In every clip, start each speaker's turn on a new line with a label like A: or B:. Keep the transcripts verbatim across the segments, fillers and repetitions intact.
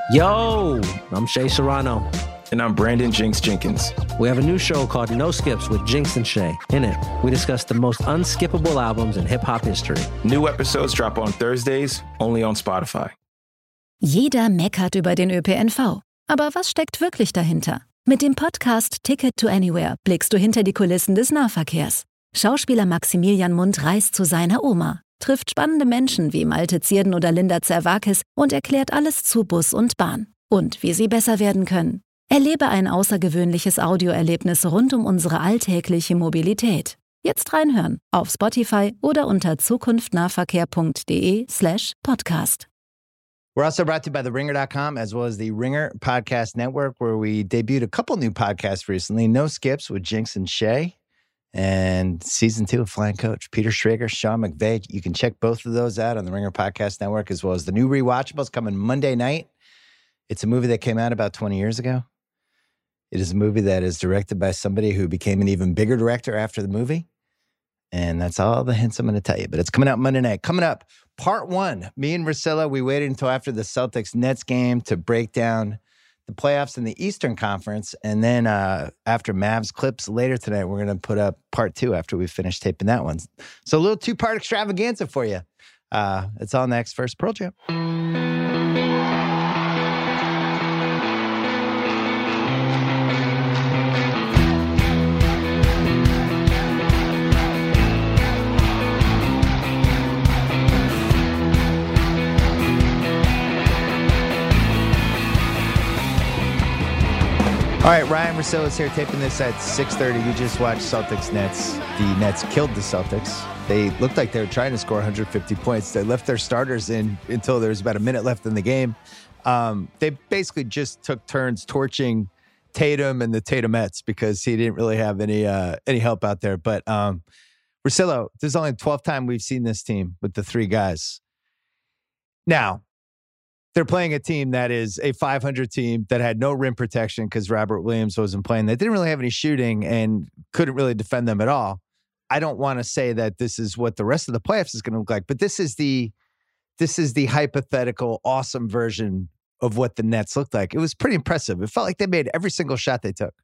A: Yo, I'm Shea Serrano.
B: And I'm Brandon Jinx Jenkins.
A: We have a new show called No Skips with Jinx and Shea. In it, we discuss the most unskippable albums in hip-hop history.
B: New episodes drop on Thursdays, only on Spotify.
C: Jeder meckert über den Ö P N V. Aber was steckt wirklich dahinter? Mit dem Podcast Ticket to Anywhere blickst du hinter die Kulissen des Nahverkehrs. Schauspieler Maximilian Mund reist zu seiner Oma, trifft spannende Menschen wie Malte Zierden oder Linda Zerwakis und erklärt alles zu Bus und Bahn. Und wie sie besser werden können. Erlebe ein außergewöhnliches Audioerlebnis rund um unsere alltägliche Mobilität. Jetzt reinhören auf Spotify oder unter zukunftnahverkehr.de slash podcast.
D: We're also brought to you by the ringer dot com as well as the Ringer Podcast Network, where we debuted a couple new podcasts recently. No Skips with Jinx and Shea, and season two of Flying Coach. Peter Schrager, Sean McVay. You can check both of those out on the Ringer Podcast Network, as well as the new Rewatchables coming Monday night. It's a movie that came out about twenty years ago. It is a movie that is directed by somebody who became an even bigger director after the movie. And that's all the hints I'm going to tell you. But it's coming out Monday night. Coming up, part one. Me and Russillo, we waited until after the Celtics-Nets game to break down the playoffs in the Eastern Conference. And then uh, after Mavs Clips later tonight, we're going to put up part two after we finish taping that one. So a little two-part extravaganza for you. Uh, it's all next. First, Pearl Jam. All right, Ryan Russillo is here taping this at six thirty. We just watched Celtics-Nets. The Nets killed the Celtics. They looked like they were trying to score one hundred fifty points. They left their starters in until there was about a minute left in the game. Um, they basically just took turns torching Tatum and the Tatumettes because he didn't really have any uh, any help out there. But um, Russillo, this is only the twelfth time we've seen this team with the three guys. Now, they're playing a team that is a five hundred team that had no rim protection because Robert Williams wasn't playing. They didn't really have any shooting and couldn't really defend them at all. I don't want to say that this is what the rest of the playoffs is going to look like, but this is the this is the hypothetical awesome version of what the Nets looked like. It was pretty impressive. It felt like they made every single shot they took.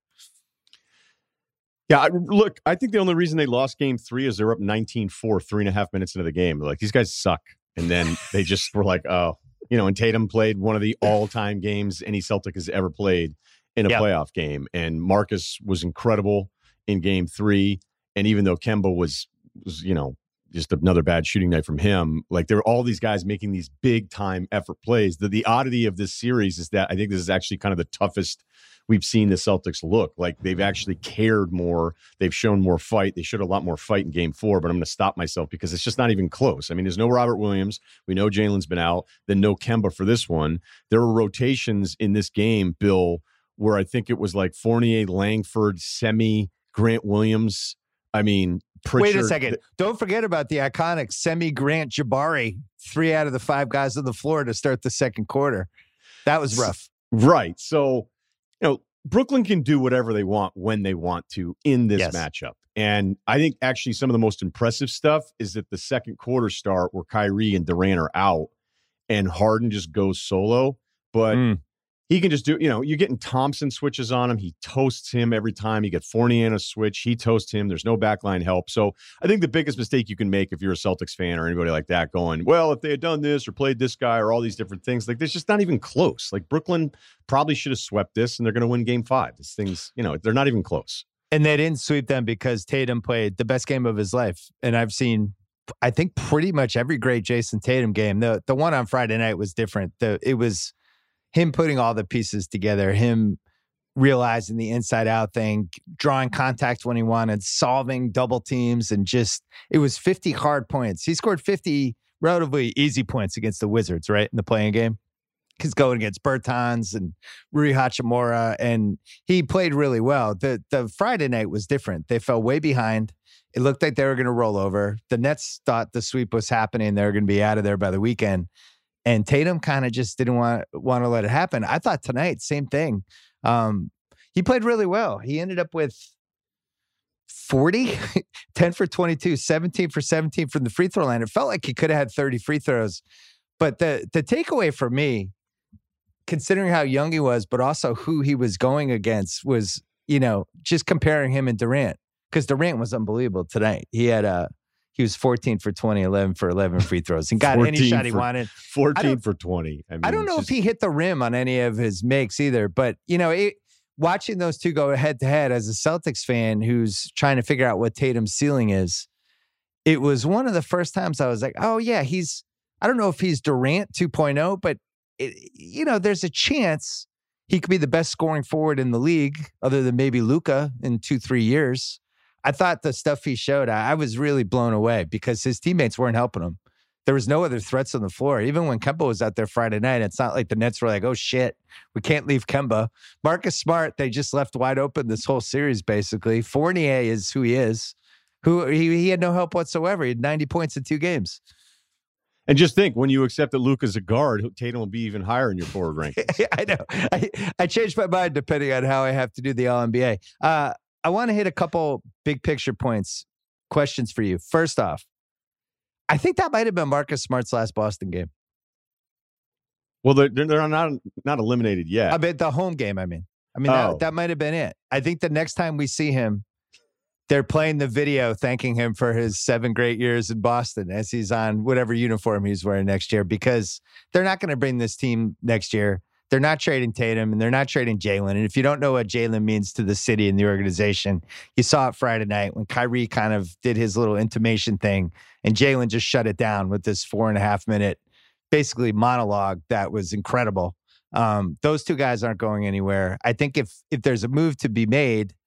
E: Yeah, I, look, I think the only reason they lost game three is they're up nineteen four, three and a half minutes into the game. They're like, these guys suck. And then they just were like, oh. You know, and Tatum played one of the all-time games any Celtic has ever played in a yep. playoff game. And Marcus was incredible in game three. And even though Kemba was, was, you know, just another bad shooting night from him, like there were all these guys making these big-time effort plays. The, the oddity of this series is that I think this is actually kind of the toughest we've seen the Celtics look. Like they've actually cared more. They've shown more fight. They showed a lot more fight in game four, but I'm going to stop myself because it's just not even close. I mean, there's no Robert Williams. We know Jalen's been out. Then no Kemba for this one. There were rotations in this game, Bill, where I think it was like Fournier, Langford, Semi, Grant Williams. I mean, Pritchard.
D: Wait a second. Don't forget about the iconic Semi, Grant, Jabari, three out of the five guys on the floor to start the second quarter. That was rough.
E: Right. So, you know, Brooklyn can do whatever they want when they want to in this yes. matchup. And I think actually some of the most impressive stuff is that the second quarter start where Kyrie and Durant are out and Harden just goes solo. But mm. he can just do, you know, you're getting Thompson switches on him. He toasts him every time. You get Fournier on a switch. He toasts him. There's no backline help. So I think the biggest mistake you can make if you're a Celtics fan or anybody like that going, well, if they had done this or played this guy or all these different things, like this just not even close. Like Brooklyn probably should have swept this and they're going to win game five. This thing's, you know, they're not even close.
D: And they didn't sweep them because Tatum played the best game of his life. And I've seen, I think, pretty much every great Jason Tatum game. The the one on Friday night was different. The It was him putting all the pieces together, him realizing the inside out thing, drawing contact when he wanted, solving double teams, and just, it was fifty hard points. He scored fifty relatively easy points against the Wizards, right, in the playing game. He's going against Bertans and Rui Hachimura, and he played really well. The the Friday night was different. They fell way behind. It looked like they were going to roll over. The Nets thought the sweep was happening. They were going to be out of there by the weekend. And Tatum kind of just didn't want, want to let it happen. I thought tonight, same thing. Um, he played really well. He ended up with forty, ten for twenty-two, seventeen for seventeen from the free throw line. It felt like he could have had thirty free throws. But the the takeaway for me, considering how young he was, but also who he was going against was, you know, just comparing him and Durant, because Durant was unbelievable tonight. He had a, he was fourteen for twenty, eleven for eleven free throws, and got any shot he
E: for,
D: wanted.
E: fourteen for twenty. I, mean,
D: I don't know
E: just,
D: if he hit the rim on any of his makes either, but you know, it, watching those two go head to head as a Celtics fan who's trying to figure out what Tatum's ceiling is, it was one of the first times I was like, oh yeah, he's, I don't know if he's Durant two point oh, but it, you know, there's a chance he could be the best scoring forward in the league other than maybe Luka in two, three years. I thought the stuff he showed, I, I was really blown away because his teammates weren't helping him. There was no other threats on the floor. Even when Kemba was out there Friday night, it's not like the Nets were like, oh, shit, we can't leave Kemba. Marcus Smart, they just left wide open this whole series, basically. Fournier is who he is. Who he, he had no help whatsoever. He had ninety points in two games.
E: And just think, when you accept that Luka's a guard, Tatum will be even higher in your forward rankings.
D: I know. I, I changed my mind depending on how I have to do the All N B A. Uh, I want to hit a couple big picture points, questions for you. First off, I think that might have been Marcus Smart's last Boston game.
E: Well, they're, they're not not eliminated yet.
D: I mean, the home game, I mean. I mean,
E: oh.
D: that, that might have been it. I think the next time we see him, they're playing the video thanking him for his seven great years in Boston as he's on whatever uniform he's wearing next year, because they're not going to bring this team next year. They're not trading Tatum and they're not trading Jalen. And if you don't know what Jalen means to the city and the organization, you saw it Friday night when Kyrie kind of did his little intimation thing and Jalen just shut it down with this four and a half minute, basically monologue that was incredible. Um, those two guys aren't going anywhere. I think if if there's a move to be made,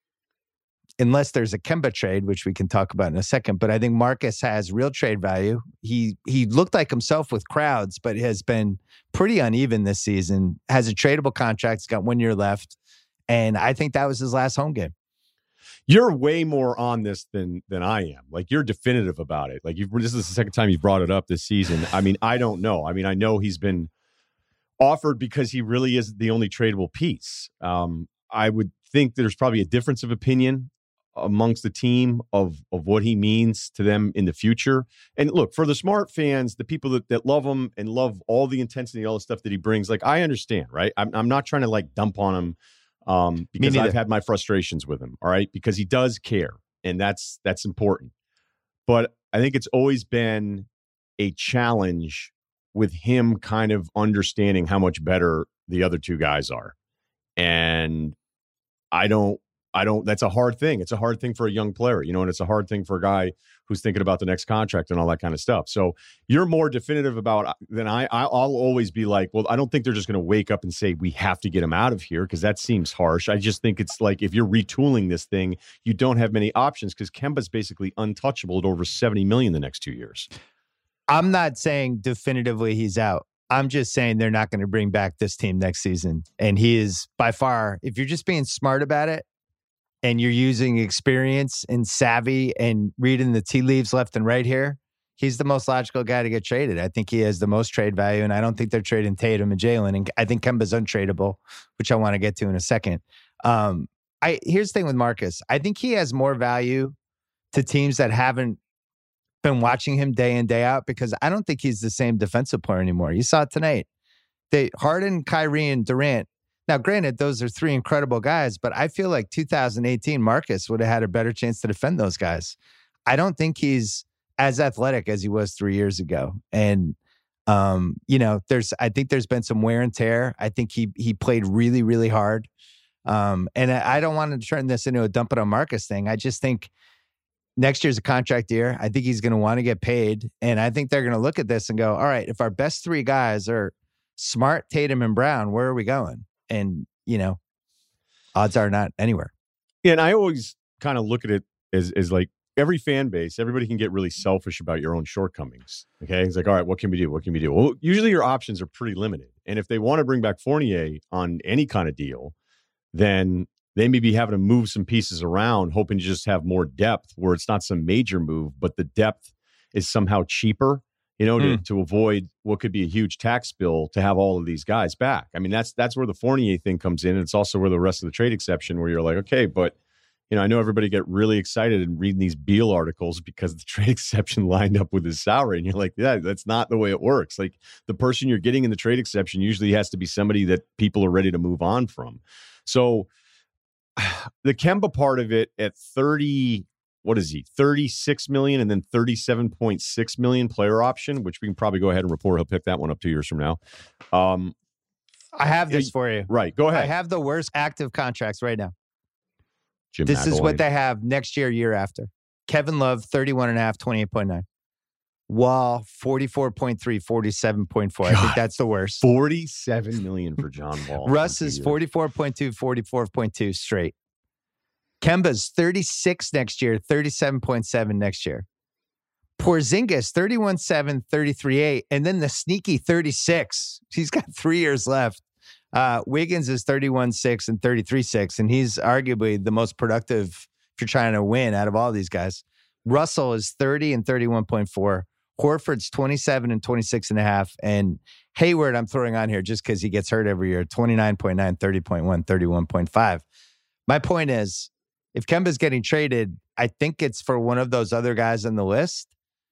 D: unless there's a Kemba trade, which we can talk about in a second, but I think Marcus has real trade value. He he looked like himself with crowds, but has been pretty uneven this season. Has a tradable contract. He's got one year left. And I think that was his last home game.
E: You're way more on this than than I am. Like, you're definitive about it. Like, you've, this is the second time you've brought it up this season. I mean, I don't know. I mean, I know he's been offered because he really is the only tradable piece. Um, I would think there's probably a difference of opinion amongst the team of of what he means to them in the future. And look, for the Smart fans, the people that, that love him and love all the intensity, all the stuff that he brings, like, I understand, right? I'm, I'm not trying to like dump on him um, because I've had my frustrations with him, all right? Because he does care, and that's that's important. But I think it's always been a challenge with him kind of understanding how much better the other two guys are. And I don't I don't, that's a hard thing. It's a hard thing for a young player, you know, and it's a hard thing for a guy who's thinking about the next contract and all that kind of stuff. So you're more definitive about than I, I'll always be like, well, I don't think they're just going to wake up and say, we have to get him out of here, because that seems harsh. I just think it's like, if you're retooling this thing, you don't have many options, because Kemba's basically untouchable at over seventy million the next two years.
D: I'm not saying definitively he's out. I'm just saying they're not going to bring back this team next season. And he is by far, if you're just being smart about it, and you're using experience and savvy and reading the tea leaves left and right here, he's the most logical guy to get traded. I think he has the most trade value, and I don't think they're trading Tatum and Jalen. And I think Kemba's untradeable, which I want to get to in a second. Um, I here's the thing with Marcus. I think he has more value to teams that haven't been watching him day in, day out, because I don't think he's the same defensive player anymore. You saw it tonight. They Harden, Kyrie, and Durant. Now, granted, those are three incredible guys, but I feel like two thousand eighteen Marcus would have had a better chance to defend those guys. I don't think he's as athletic as he was three years ago. And, um, you know, there's, I think there's been some wear and tear. I think he he played really, really hard. Um, and I, I don't want to turn this into a dump it on Marcus thing. I just think next year's a contract year. I think he's going to want to get paid. And I think they're going to look at this and go, all right, if our best three guys are Smart, Tatum, and Brown, where are we going? And, you know, odds are not anywhere.
E: Yeah, and I always kind of look at it as, as like every fan base, everybody can get really selfish about your own shortcomings. Okay. It's like, all right, what can we do? What can we do? Well, usually your options are pretty limited. And if they want to bring back Fournier on any kind of deal, then they may be having to move some pieces around, hoping to just have more depth where it's not some major move, but the depth is somehow cheaper. You know, to, mm. to avoid what could be a huge tax bill to have all of these guys back. I mean, that's that's where the Fournier thing comes in. And it's also where the rest of the trade exception, where you're like, okay, but you know, I know everybody get really excited and reading these Beal articles because the trade exception lined up with his salary. And you're like, yeah, that's not the way it works. Like the person you're getting in the trade exception usually has to be somebody that people are ready to move on from. So the Kemba part of it at thirty, what is he? thirty-six million and then thirty-seven point six million player option, which we can probably go ahead and report. He'll pick that one up two years from now. Um,
D: I have this for you.
E: Right. Go ahead.
D: I have the worst active contracts right now.
E: Jim
D: this
E: McElwain.
D: is what they have next year, year after. Kevin Love, thirty-one and a half, twenty-eight point nine. Wall, forty-four point three, forty-seven point four. I think that's the worst.
E: forty-seven million for John Wall.
D: Russ is forty-four point two, forty-four point two straight. Kemba's thirty-six next year, thirty-seven point seven next year. Porzingis, thirty-one seven, thirty-three eight, and then the sneaky thirty-six. He's got three years left. Uh, Wiggins is thirty-one six and thirty-three six, and he's arguably the most productive if you're trying to win out of all these guys. Russell is thirty and thirty-one point four. Horford's twenty-seven and twenty-six and a half. And Hayward, I'm throwing on here just because he gets hurt every year, twenty-nine point nine, thirty point one, thirty-one point five. My point is, if Kemba's getting traded, I think it's for one of those other guys on the list.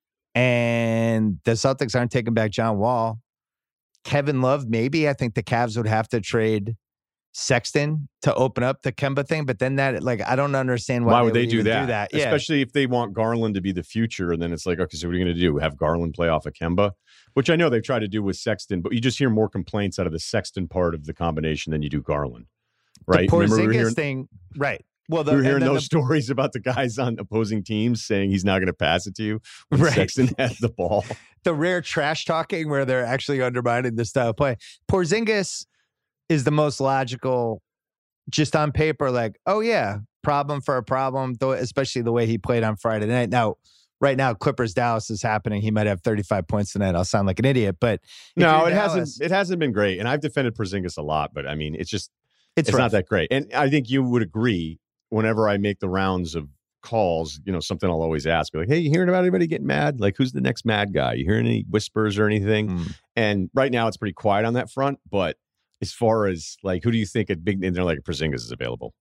D: And the Celtics aren't taking back John Wall. Kevin Love, maybe. I think the Cavs would have to trade Sexton to open up the Kemba thing. But then that, like, I don't understand why,
E: why would
D: they,
E: they
D: would
E: do, that?
D: do that. Yeah.
E: Especially if they want Garland to be the future. And then it's like, okay, so what are you going to do? Have Garland play off of Kemba? Which I know they've tried to do with Sexton, but you just hear more complaints out of the Sexton part of the combination than you do Garland. Right?
D: The Porzingis
E: we were hearing,
D: thing, right. Well, the,
E: we were hearing those
D: the,
E: stories about the guys on opposing teams saying he's not going to pass it to you when
D: right.
E: Sexton had the ball.
D: The rare trash talking where they're actually undermining the style of play. Porzingis is the most logical, just on paper, like, oh, yeah, problem for a problem, though, especially the way he played on Friday night. Now, right now, Clippers Dallas is happening. He might have thirty-five points tonight. I'll sound like an idiot, but
E: no, it
D: Dallas,
E: hasn't. It hasn't been great. And I've defended Porzingis a lot, but I mean, it's just
D: it's,
E: it's not that great. And I think you would agree. Whenever I make the rounds of calls, you know, something I'll always ask, like, hey, you hearing about anybody getting mad? Like, who's the next mad guy? You hearing any whispers or anything? Mm. And right now it's pretty quiet on that front. But as far as like, who do you think a big name there like Porzingis is available?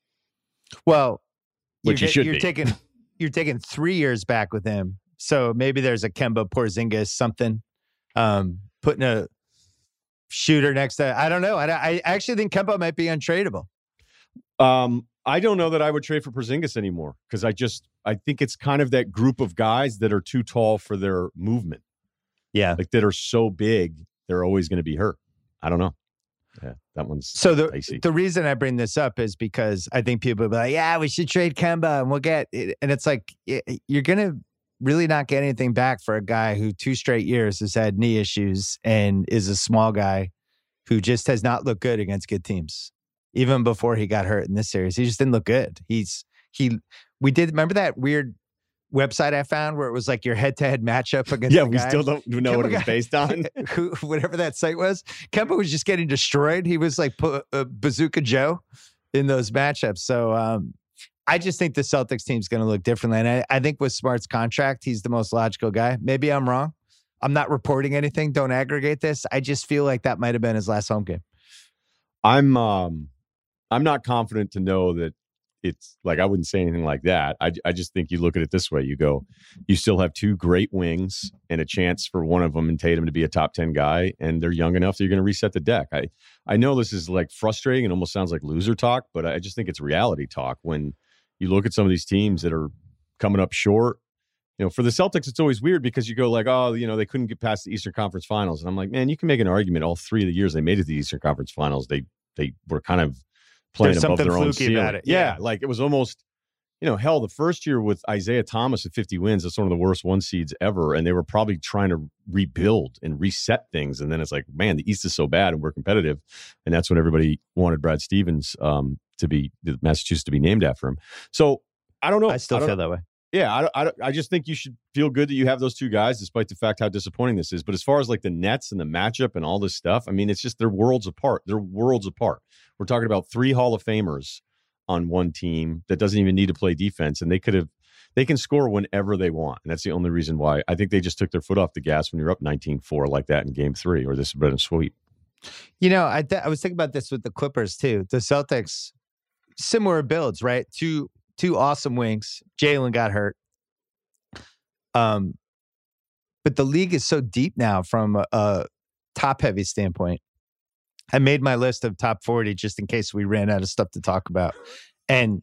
D: Well,
E: which
D: you're,
E: he should
D: you're
E: be.
D: taking you're taking three years back with him. So maybe there's a Kemba Porzingis something, um, putting a shooter next to, I don't know. I, I actually think Kemba might be untradeable.
E: Um, I don't know that I would trade for Porzingis anymore because I just I think it's kind of that group of guys that are too tall for their movement.
D: Yeah,
E: like that are so big they're always going to be hurt. I don't know. Yeah, that one's
D: so the
E: dicey.
D: The reason I bring this up is because I think people will be like, yeah, we should trade Kemba and we'll get it. And it's like you're gonna really not get anything back for a guy who two straight years has had knee issues and is a small guy who just has not looked good against good teams. Even before he got hurt in this series, he just didn't look good. He's he. We did remember that weird website I found where it was like your head-to-head matchup against.
E: Yeah,
D: the
E: we
D: guy.
E: still don't know Kemba what it was based on.
D: Who, whatever that site was, Kemba was just getting destroyed. He was like uh, Bazooka Joe in those matchups. So um, I just think the Celtics team's going to look differently, and I, I think with Smart's contract, he's the most logical guy. Maybe I'm wrong. I'm not reporting anything. Don't aggregate this. I just feel like that might have been his last home game.
E: I'm. um I'm not confident to know that it's like, I wouldn't say anything like that. I, I just think you look at it this way. You go, you still have two great wings and a chance for one of them and Tatum to be a top ten guy. And they're young enough that you're going to reset the deck. I, I know this is like frustrating and almost sounds like loser talk, but I just think it's reality talk when you look at some of these teams that are coming up short. You know, for the Celtics, it's always weird because you go like, oh, you know, they couldn't get past the Eastern Conference Finals. And I'm like, man, you can make an argument all three of the years they made it to the Eastern Conference Finals. They, they were kind of playing
D: There's
E: above
D: something
E: their own
D: fluky
E: ceiling.
D: about it.
E: Yeah,
D: Yeah.
E: like it was almost, you know, hell, the first year with Isaiah Thomas at fifty wins, that's one of the worst one seeds ever. And they were probably trying to rebuild and reset things. And then it's like, man, the East is so bad and we're competitive. And that's when everybody wanted Brad Stevens um, to be, Massachusetts to be named after him. So I don't know.
D: I still
E: I
D: feel that way.
E: Yeah, I, I, I just think you should feel good that you have those two guys, despite the fact how disappointing this is. But as far as like the Nets and the matchup and all this stuff, I mean, it's just they're worlds apart. They're worlds apart. We're talking about three Hall of Famers on one team that doesn't even need to play defense, and they could have, they can score whenever they want, and that's the only reason why I think they just took their foot off the gas when you're up nineteen four like that in Game Three, or this has been a sweep.
D: You know, I th- I was thinking about this with the Clippers too. The Celtics, similar builds, right? Two two awesome wings. Jalen got hurt. Um, but the league is so deep now from a, a top-heavy standpoint. I made my list of top forty just in case we ran out of stuff to talk about. And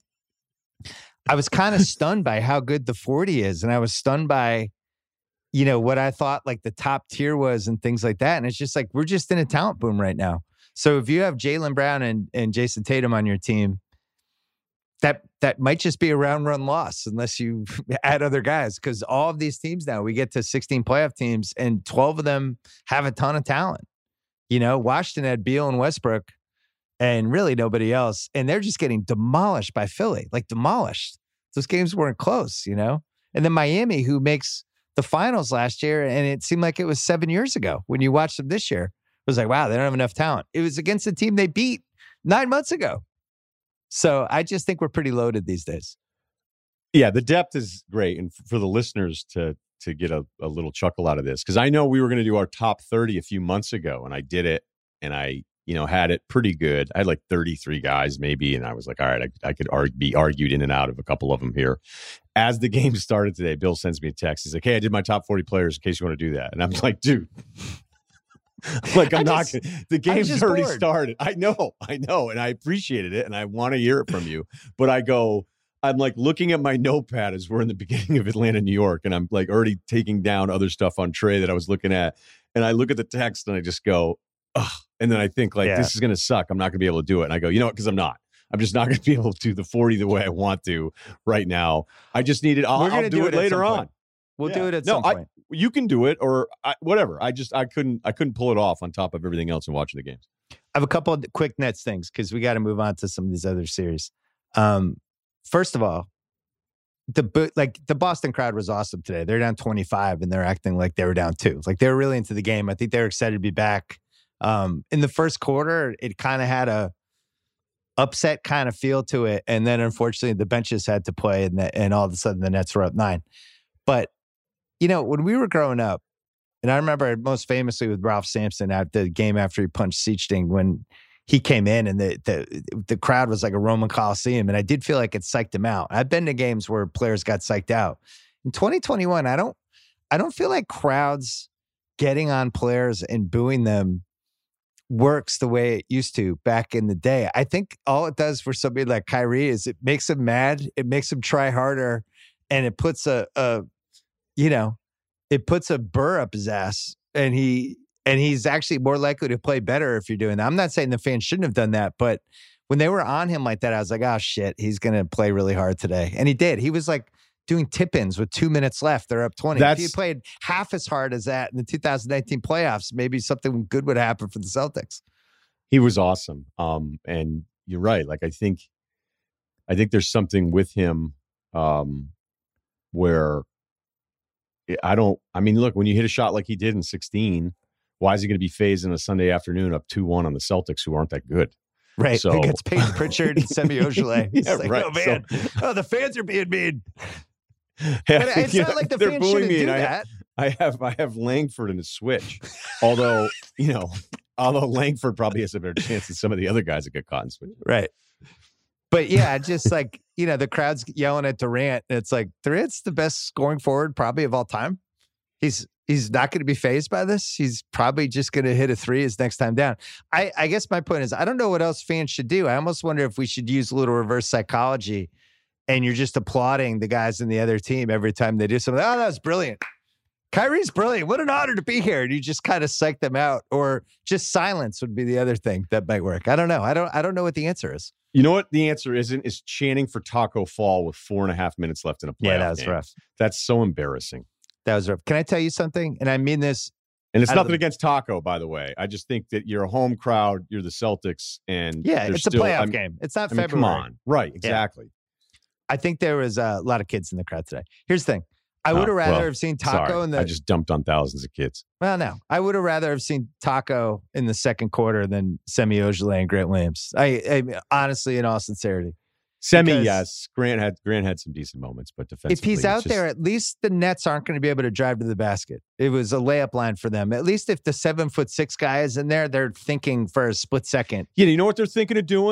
D: I was kind of stunned by how good the forty is. And I was stunned by, you know, what I thought like the top tier was and things like that. And it's just like, we're just in a talent boom right now. So if you have Jaylen Brown and, and Jason Tatum on your team, that that might just be a round run loss unless you add other guys. Because all of these teams now, we get to sixteen playoff teams and twelve of them have a ton of talent. You know, Washington had Beal and Westbrook and really nobody else. And they're just getting demolished by Philly, like demolished. Those games weren't close, you know? And then Miami, who makes the finals last year, and it seemed like it was seven years ago when you watched them this year. It was like, wow, they don't have enough talent. It was against a team they beat nine months ago. So I just think we're pretty loaded these days.
E: Yeah, the depth is great. And for the listeners to to get a, a little chuckle out of this, because I know we were going to do our top thirty a few months ago, and I did it, and I, you know, had it pretty good. I had like thirty-three guys maybe, and I was like, all right, I, I could argue, be argued in and out of a couple of them here. As the game started today, Bill sends me a text. He's like, hey, I did my top forty players in case you want to do that. And I'm like, dude. like I'm not just, gonna, the game's already bored. started. I know, I know, and I appreciated it, and I want to hear it from you. But I go, I'm like looking at my notepad as we're in the beginning of Atlanta, New York, and I'm like already taking down other stuff on Trey that I was looking at, and I look at the text and I just go, ugh, and then I think like yeah. this is gonna suck. I'm not gonna be able to do it, and I go, you know what? Because I'm not. I'm just not gonna be able to do the forty the way I want to right now. I just need it. I'll, I'll do, do it, it later on.
D: We'll
E: yeah.
D: do it at
E: no,
D: some point.
E: I, you can do it or I, whatever. I just I couldn't I couldn't pull it off on top of everything else and watching the games.
D: I have a couple of quick Nets things because we got to move on to some of these other series. Um, first of all, the like the Boston crowd was awesome today. They're down twenty-five and they're acting like they were down two. Like they were really into the game. I think they were excited to be back. Um, in the first quarter, it kind of had a upset kind of feel to it, and then unfortunately the benches had to play, and the, and all of a sudden the Nets were up nine. But you know, when we were growing up, and I remember most famously with Ralph Sampson at the game after he punched Seichting when he came in and the, the the crowd was like a Roman Coliseum. And I did feel like it psyched him out. I've been to games where players got psyched out. In twenty twenty-one, I don't I don't feel like crowds getting on players and booing them works the way it used to back in the day. I think all it does for somebody like Kyrie is it makes him mad. It makes him try harder. And it puts a, a you know, it puts a burr up his ass, and he and he's actually more likely to play better if you're doing that. I'm not saying the fans shouldn't have done that, but when they were on him like that, I was like, oh shit, he's gonna play really hard today. And he did. He was like doing tip-ins with two minutes left. They're up twenty. That's, if he played half as hard as that in the two thousand nineteen playoffs, maybe something good would happen for the Celtics.
E: He was awesome. Um, and you're right. Like I think I think there's something with him um where I don't, I mean, look, when you hit a shot like he did in sixteen, why is he going to be phased in a Sunday afternoon up two one on the Celtics, who aren't that good?
D: Right.
E: So
D: against Peyton Pritchard and Semi Ojeleye.
E: yeah,
D: like,
E: right.
D: Oh, man.
E: So,
D: oh, the fans are being mean.
E: Yeah,
D: but it's
E: yeah,
D: not like the fans shouldn't do
E: I,
D: that.
E: I have, I have Langford in a switch. although, you know, although Langford probably has a better chance than some of the other guys that get caught in switch.
D: Right. But yeah, just like, you know, the crowd's yelling at Durant. And it's like, Durant's the best scoring forward probably of all time. He's he's not going to be fazed by this. He's probably just going to hit a three his next time down. I, I guess my point is, I don't know what else fans should do. I almost wonder if we should use a little reverse psychology, and you're just applauding the guys in the other team every time they do something. Oh, that was brilliant. Kyrie's brilliant. What an honor to be here. And you just kind of psych them out, or just silence would be the other thing that might work. I don't know. I don't I don't know what the answer is.
E: You know what the answer isn't? Is chanting for Taco Fall with four and a half minutes left in a playoff
D: Yeah, that was
E: game.
D: rough.
E: That's so embarrassing.
D: That was rough. Can I tell you something? And I mean this.
E: And it's nothing the, against Taco, by the way. I just think that you're a home crowd. You're the Celtics. And
D: yeah, it's
E: still,
D: a playoff
E: I'm,
D: game. It's not
E: I mean,
D: February.
E: Come on. Right. Exactly.
D: Yeah. I think there was a lot of kids in the crowd today. Here's the thing. I would have oh, rather well, have seen Taco
E: sorry.
D: in the.
E: I just dumped on thousands of kids.
D: Well, no, I would have rather have seen Taco in the second quarter than Semi Ojeleye and Grant Williams. I, I honestly, in all sincerity,
E: Semi, because yes, Grant had Grant had some decent moments, but defensively,
D: if he's out
E: just,
D: there, at least the Nets aren't going to be able to drive to the basket. It was a layup line for them. At least if the seven foot six guy is in there, they're thinking for a split second.
E: Yeah, you know what they're thinking of doing?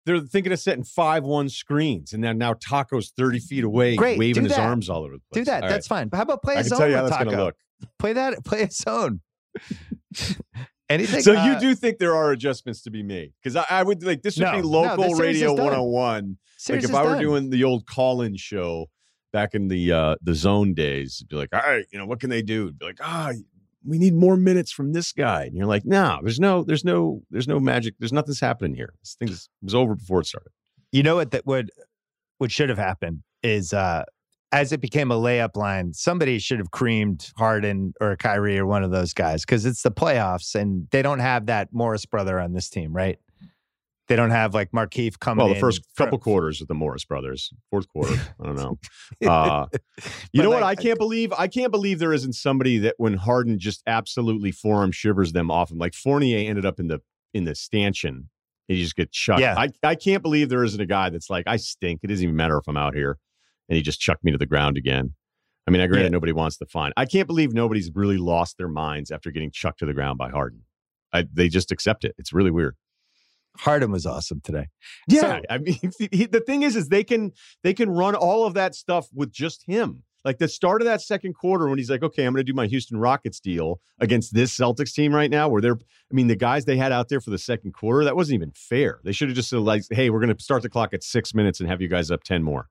E: they're thinking of setting five one screens, and then now Taco's thirty feet away,
D: Great,
E: waving
D: do
E: his
D: that.
E: arms all over the place.
D: Do that.
E: All
D: That's
E: right.
D: fine. But how about play
E: I
D: a
E: can
D: zone
E: tell you how
D: with
E: that's
D: Taco?
E: going to look.
D: Play that. Play a zone. Anything.
E: So
D: uh,
E: you do think there are adjustments to be made? Because I, I would like this would
D: No,
E: be
D: no,
E: local
D: this series
E: radio
D: is done.
E: one oh one. Like
D: series
E: if
D: is
E: I were
D: done.
E: doing the old call-in show back in the uh, the zone days, it'd be like, all right, you know, what can they do? It'd be like, ah, we need more minutes from this guy. And you're like, no, there's no, there's no, there's no magic. There's nothing's happening here. This thing is, was over before it started.
D: You know what that would what should have happened is uh, as it became a layup line, somebody should have creamed Harden or Kyrie or one of those guys because it's the playoffs and they don't have that Morris brother on this team, right? They don't have like Markieff coming in.
E: Well, the first
D: for-
E: couple quarters with the Morris brothers, fourth quarter, I don't know. Uh, you
D: But
E: know what?
D: like-
E: I can't believe I can't believe there isn't somebody that when Harden just absolutely forearm shivers them off him, like Fournier ended up in the in the stanchion. He just get chucked.
D: Yeah.
E: I, I can't believe there isn't a guy that's like, I stink. It doesn't even matter if I'm out here. And he just chucked me to the ground again. I mean, I granted
D: Yeah.
E: nobody wants to find. I can't believe nobody's really lost their minds after getting chucked to the ground by Harden. I, they just accept it. It's really weird.
D: Harden was awesome today.
E: Yeah,
D: So-
E: I mean, he, the thing is, is they can they can run all of that stuff with just him. Like the start of that second quarter when he's like, okay, I'm going to do my Houston Rockets deal against this Celtics team right now, where they're, I mean, the guys they had out there for the second quarter, that wasn't even fair. They should have just said, like, hey, we're going to start the clock at six minutes and have you guys up ten more.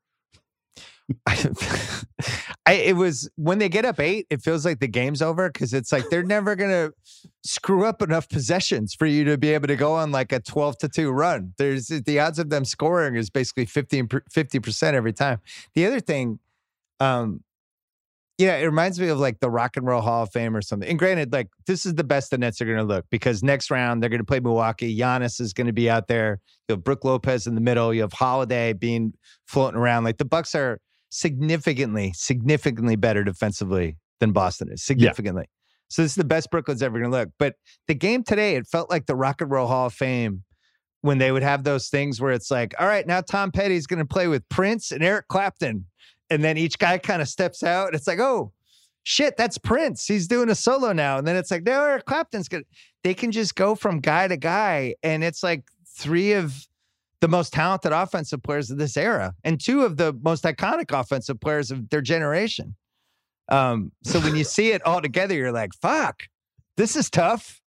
D: I, it was when they get up eight, it feels like the game's over because it's like they're never going to screw up enough possessions for you to be able to go on like a twelve to two run. There's the odds of them scoring is basically fifteen, fifty percent every time. The other thing, um, yeah, it reminds me of like the Rock and Roll Hall of Fame or something. And granted, like this is the best the Nets are going to look because next round they're going to play Milwaukee. Giannis is going to be out there. You have Brook Lopez in the middle. You have Holiday being floating around. Like the Bucks are significantly, significantly better defensively than Boston is. Significantly. So this is the best Brooklyn's ever going to look. But the game today, it felt like the Rock and Roll Hall of Fame when they would have those things where it's like, all right, now Tom Petty's going to play with Prince and Eric Clapton. And then each guy kind of steps out. It's like, oh, shit, that's Prince. He's doing a solo now. And then it's like, no, Eric Clapton's good. They can just go from guy to guy. And it's like three of the most talented offensive players of this era and two of the most iconic offensive players of their generation. Um, so when you see it all together, you're like, fuck, this is tough.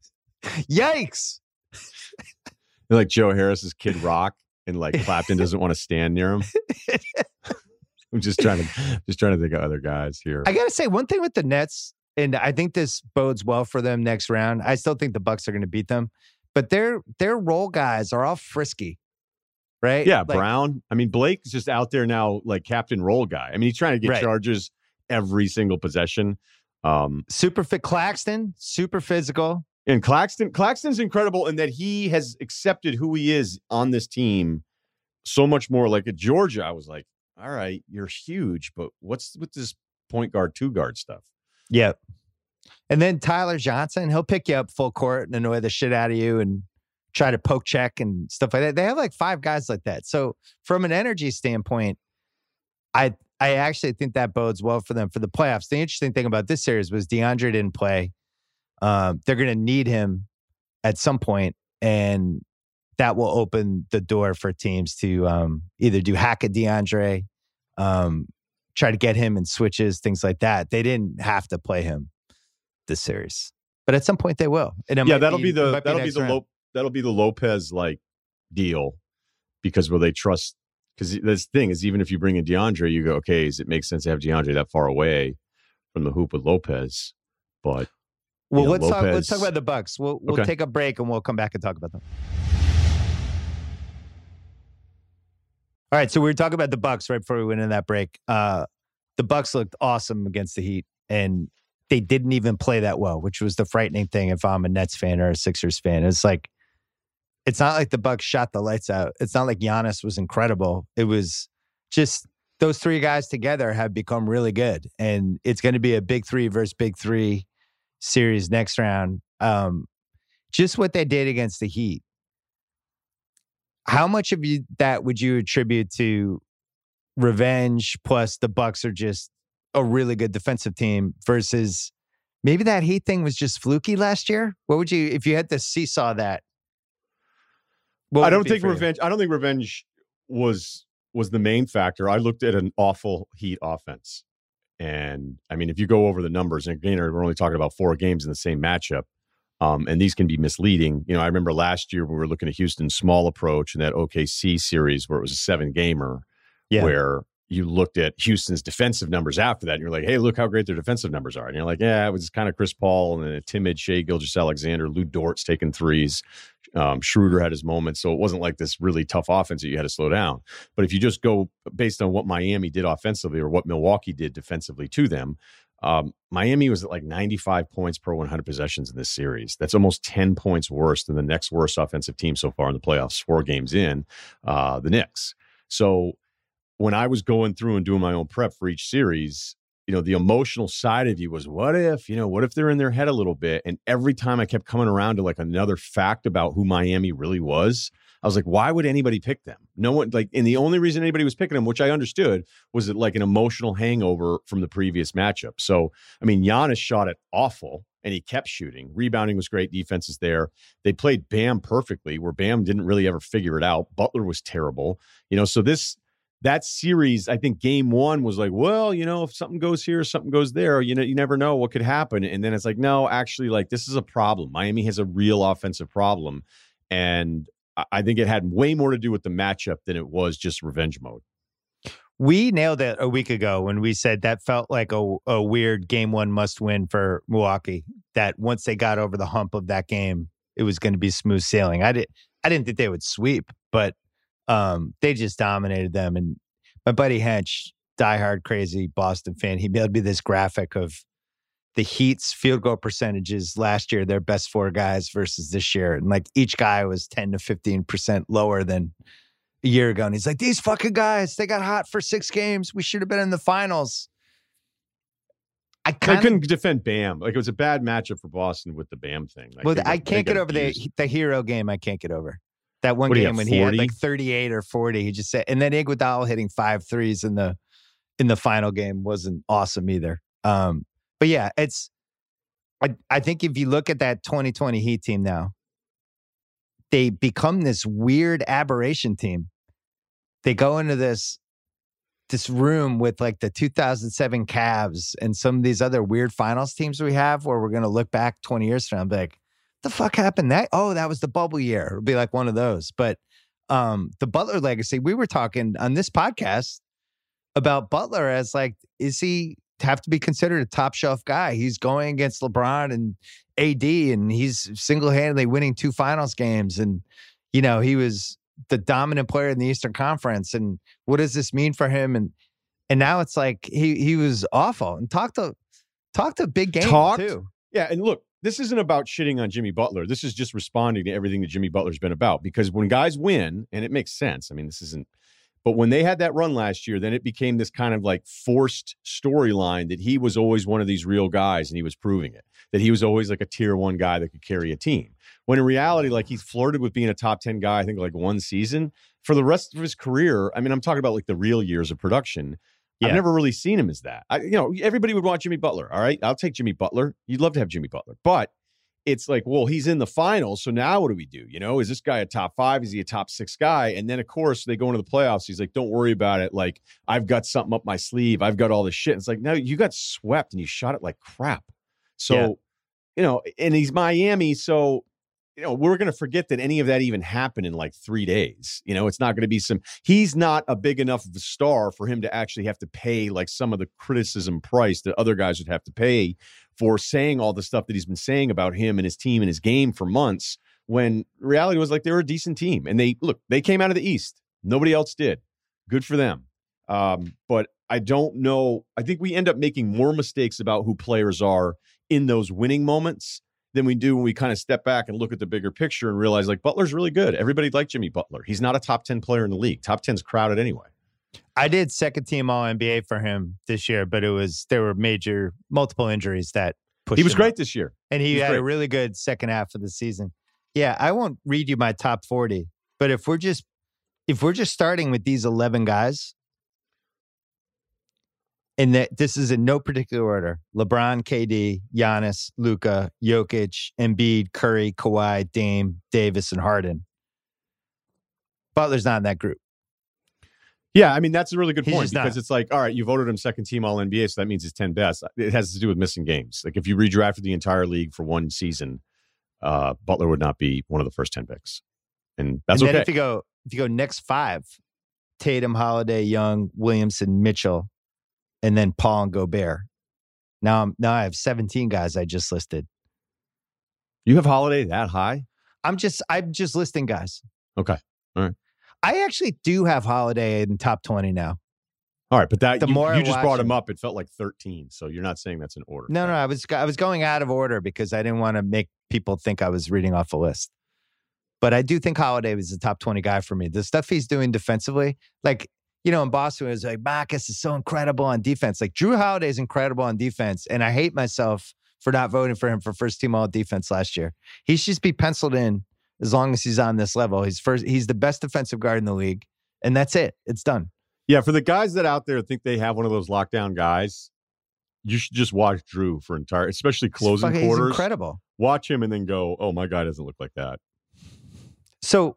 D: Yikes.
E: They're like Joe Harris's Kid Rock, and like Clapton doesn't want to stand near him. I'm just trying to just trying to think of other guys here.
D: I gotta say one thing with the Nets, and I think this bodes well for them next round. I still think the Bucks are going to beat them, but their their role guys are all frisky, right?
E: Yeah,
D: Like,
E: Brown. I mean, Blake's just out there now, like captain role guy. I mean, he's trying to get
D: Right.
E: charges every single possession. Um,
D: super fit. Claxton, super physical.
E: and Claxton, Claxton's incredible in that he has accepted who he is on this team so much more. Like at Georgia, I was like, all right, you're huge, but what's with this point guard, two guard stuff?
D: Yep. And then Tyler Johnson, he'll pick you up full court and annoy the shit out of you and try to poke check and stuff like that. They have like five guys like that. So from an energy standpoint, I I actually think that bodes well for them for the playoffs. The interesting thing about this series was DeAndre didn't play. Um, they're going to need him at some point, and that will open the door for teams to um, either do hack at DeAndre, um, try to get him in switches, things like that. They didn't have to play him this series, but at some point they will. And it
E: Yeah,
D: might
E: that'll be
D: it
E: the
D: might
E: that'll be
D: next
E: the
D: round.
E: Lo- that'll be the Lopez like deal, because will they trust? Because this thing is, even if you bring in DeAndre, you go, okay, does it make sense to have DeAndre that far away from the hoop with Lopez? But
D: Well,
E: you know,
D: let's talk. Let's
E: Lopez-
D: talk about the Bucks. We'll we'll
E: Okay.
D: take a break and we'll come back and talk about them. All right, so we were talking about the Bucks right before we went in that break. Uh, the Bucks looked awesome against the Heat, and they didn't even play that well, which was the frightening thing. If I'm a Nets fan or a Sixers fan, it's like it's not like the Bucks shot the lights out. It's not like Giannis was incredible. It was just those three guys together have become really good, and it's going to be a big three versus big three series next round. Um, just what they did against the Heat. How much of you that would you attribute to revenge plus the Bucks are just a really good defensive team versus maybe that Heat thing was just fluky last year? What would you, if you had to seesaw that? What
E: I
D: would it
E: don't
D: be
E: think
D: for you?
E: revenge. I don't think revenge was was the main factor. I looked at an awful Heat offense, and I mean, if you go over the numbers, and again, we're only talking about four games in the same matchup, um, and these can be misleading. You know, I remember last year we were looking at Houston's small approach in that O K C series where it was a seven gamer,
D: Yeah.
E: where you looked at Houston's defensive numbers after that, and you're like, hey, look how great their defensive numbers are. And you're like, yeah, it was kind of Chris Paul and then a timid Shea Gilgeous-Alexander, Lou Dort's taking threes. Um, Schroeder had his moments, so it wasn't like this really tough offense that you had to slow down. But if you just go based on what Miami did offensively or what Milwaukee did defensively to them, um, Miami was at like ninety-five points per one hundred possessions in this series. That's almost ten points worse than the next worst offensive team so far in the playoffs, four games in, uh, the Knicks. So when I was going through and doing my own prep for each series, you know, the emotional side of you was, what if, you know, what if they're in their head a little bit? And every time I kept coming around to like another fact about who Miami really was, I was like, why would anybody pick them? No one, like, and the only reason anybody was picking them, which I understood, was that like an emotional hangover from the previous matchup. So, I mean, Giannis shot it awful and he kept shooting. Rebounding was great. Defense is there. They played Bam perfectly, where Bam didn't really ever figure it out. Butler was terrible. You know, so this, that series, I think game one was like, well, you know, if something goes here, something goes there, you know, you never know what could happen. And then it's like, no, actually, like, this is a problem. Miami has a real offensive problem. And I think it had way more to do with the matchup than it was just revenge mode.
D: We nailed it a week ago when we said that felt like a, a weird game one must win for Milwaukee, that once they got over the hump of that game, it was going to be smooth sailing. I, did, I didn't think they would sweep, but Um, they just dominated them. And my buddy Hench, diehard crazy Boston fan, he mailed me this graphic of the Heat's field goal percentages last year, their best four guys versus this year. And like each guy was ten to fifteen percent lower than a year ago. And he's like, these fucking guys, they got hot for six games. We should have been in the finals. I kind
E: I couldn't defend Bam. Like, it was a bad matchup for Boston with the Bam thing. Like,
D: well,
E: got,
D: I can't get over
E: abused.
D: the the hero game. I can't get over. That one
E: What do you
D: game
E: have,
D: when he had
E: forty?
D: like thirty-eight or forty, he just said, and then Iguodala hitting five threes in the in the final game wasn't awesome either. Um, but yeah, it's I I think if you look at that twenty twenty Heat team now, they become this weird aberration team. They go into this this room with like the two thousand seven Cavs and some of these other weird finals teams we have, where we're gonna look back twenty years from now and be like, the fuck happened that? Oh, that was the bubble year. It'll be like one of those. But um, the Butler legacy, we were talking on this podcast about Butler as like, is he have to be considered a top shelf guy? He's going against LeBron and A D, and he's single-handedly winning two finals games. And, you know, he was the dominant player in the Eastern Conference. And what does this mean for him? And and now it's like he he was awful. And talk to talk to big game
E: Talked?
D: too.
E: Yeah, and look, this isn't about shitting on Jimmy Butler. This is just responding to everything that Jimmy Butler's been about. Because when guys win, and it makes sense. I mean, this isn't, but when they had that run last year, then it became this kind of like forced storyline that he was always one of these real guys, and he was proving it. That he was always like a tier one guy that could carry a team. When in reality, like, he's flirted with being a top ten guy, I think like one season. For the rest of his career, I mean, I'm talking about like the real years of production. Yeah. I've never really seen him as that. I, you know, everybody would want Jimmy Butler. All right, I'll take Jimmy Butler. You'd love to have Jimmy Butler, but it's like, well, he's in the finals, so now what do we do? You know, is this guy a top five? Is he a top six guy? And then, of course, they go into the playoffs. He's like, don't worry about it. Like, I've got something up my sleeve. I've got all this shit. It's like, no, you got swept and you shot it like crap. So, yeah. you know, and he's Miami, so, you know, we're going to forget that any of that even happened in like three days. You know, it's not going to be some, he's not a big enough of a star for him to actually have to pay like some of the criticism price that other guys would have to pay for saying all the stuff that he's been saying about him and his team and his game for months, when reality was like, they were a decent team. And they, look, they came out of the East. Nobody else did. Good for them. Um, but I don't know. I think we end up making more mistakes about who players are in those winning moments than we do when we kind of step back and look at the bigger picture and realize, like, Butler's really good. Everybody liked Jimmy Butler. He's not a top ten player in the league. Top ten's crowded anyway.
D: I did second team All N B A for him this year, but it was, there were major, multiple injuries that pushed him.
E: He was great
D: up.
E: this year.
D: And he,
E: he
D: had
E: great.
D: a really good second half of the season. Yeah, I won't read you my top forty, but if we're just, if we're just starting with these eleven guys, and that this is in no particular order: LeBron, K D, Giannis, Luka, Jokic, Embiid, Curry, Kawhi, Dame, Davis, and Harden. Butler's not in that group.
E: Yeah, I mean, that's a really good
D: He's
E: point
D: just
E: because
D: not.
E: it's like, all right, you voted him second team All N B A, so that means he's ten best. It has to do with missing games. Like if you redrafted the entire league for one season, uh, Butler would not be one of the first ten picks. And that's
D: and then
E: okay.
D: if you go if you go next five, Tatum, Holiday, Young, Williamson, Mitchell, and then Paul and Gobert. Now I'm now I have seventeen guys I just listed.
E: You have Holiday that high?
D: I'm just I'm just listing guys.
E: Okay. All right.
D: I actually do have Holiday in top twenty now.
E: All right, but that
D: The
E: you,
D: more
E: you
D: I
E: just
D: watch
E: brought him
D: him-
E: up. It felt like thirteen, so you're not saying that's in order.
D: No, no, I was I was going out of order because I didn't want to make people think I was reading off a list. But I do think Holiday was a top twenty guy for me. The stuff he's doing defensively, like, you know, in Boston, it was like, Marcus is so incredible on defense. Like, Drew Holiday is incredible on defense. And I hate myself for not voting for him for first team all defense last year. He should just be penciled in as long as he's on this level. He's first. He's the best defensive guard in the league. And that's it. It's done.
E: Yeah, for the guys that out there think they have one of those lockdown guys, you should just watch Drew for entire, especially closing
D: He's fucking-
E: quarters.
D: He's incredible.
E: Watch him and then go, oh, my guy doesn't look like that.
D: So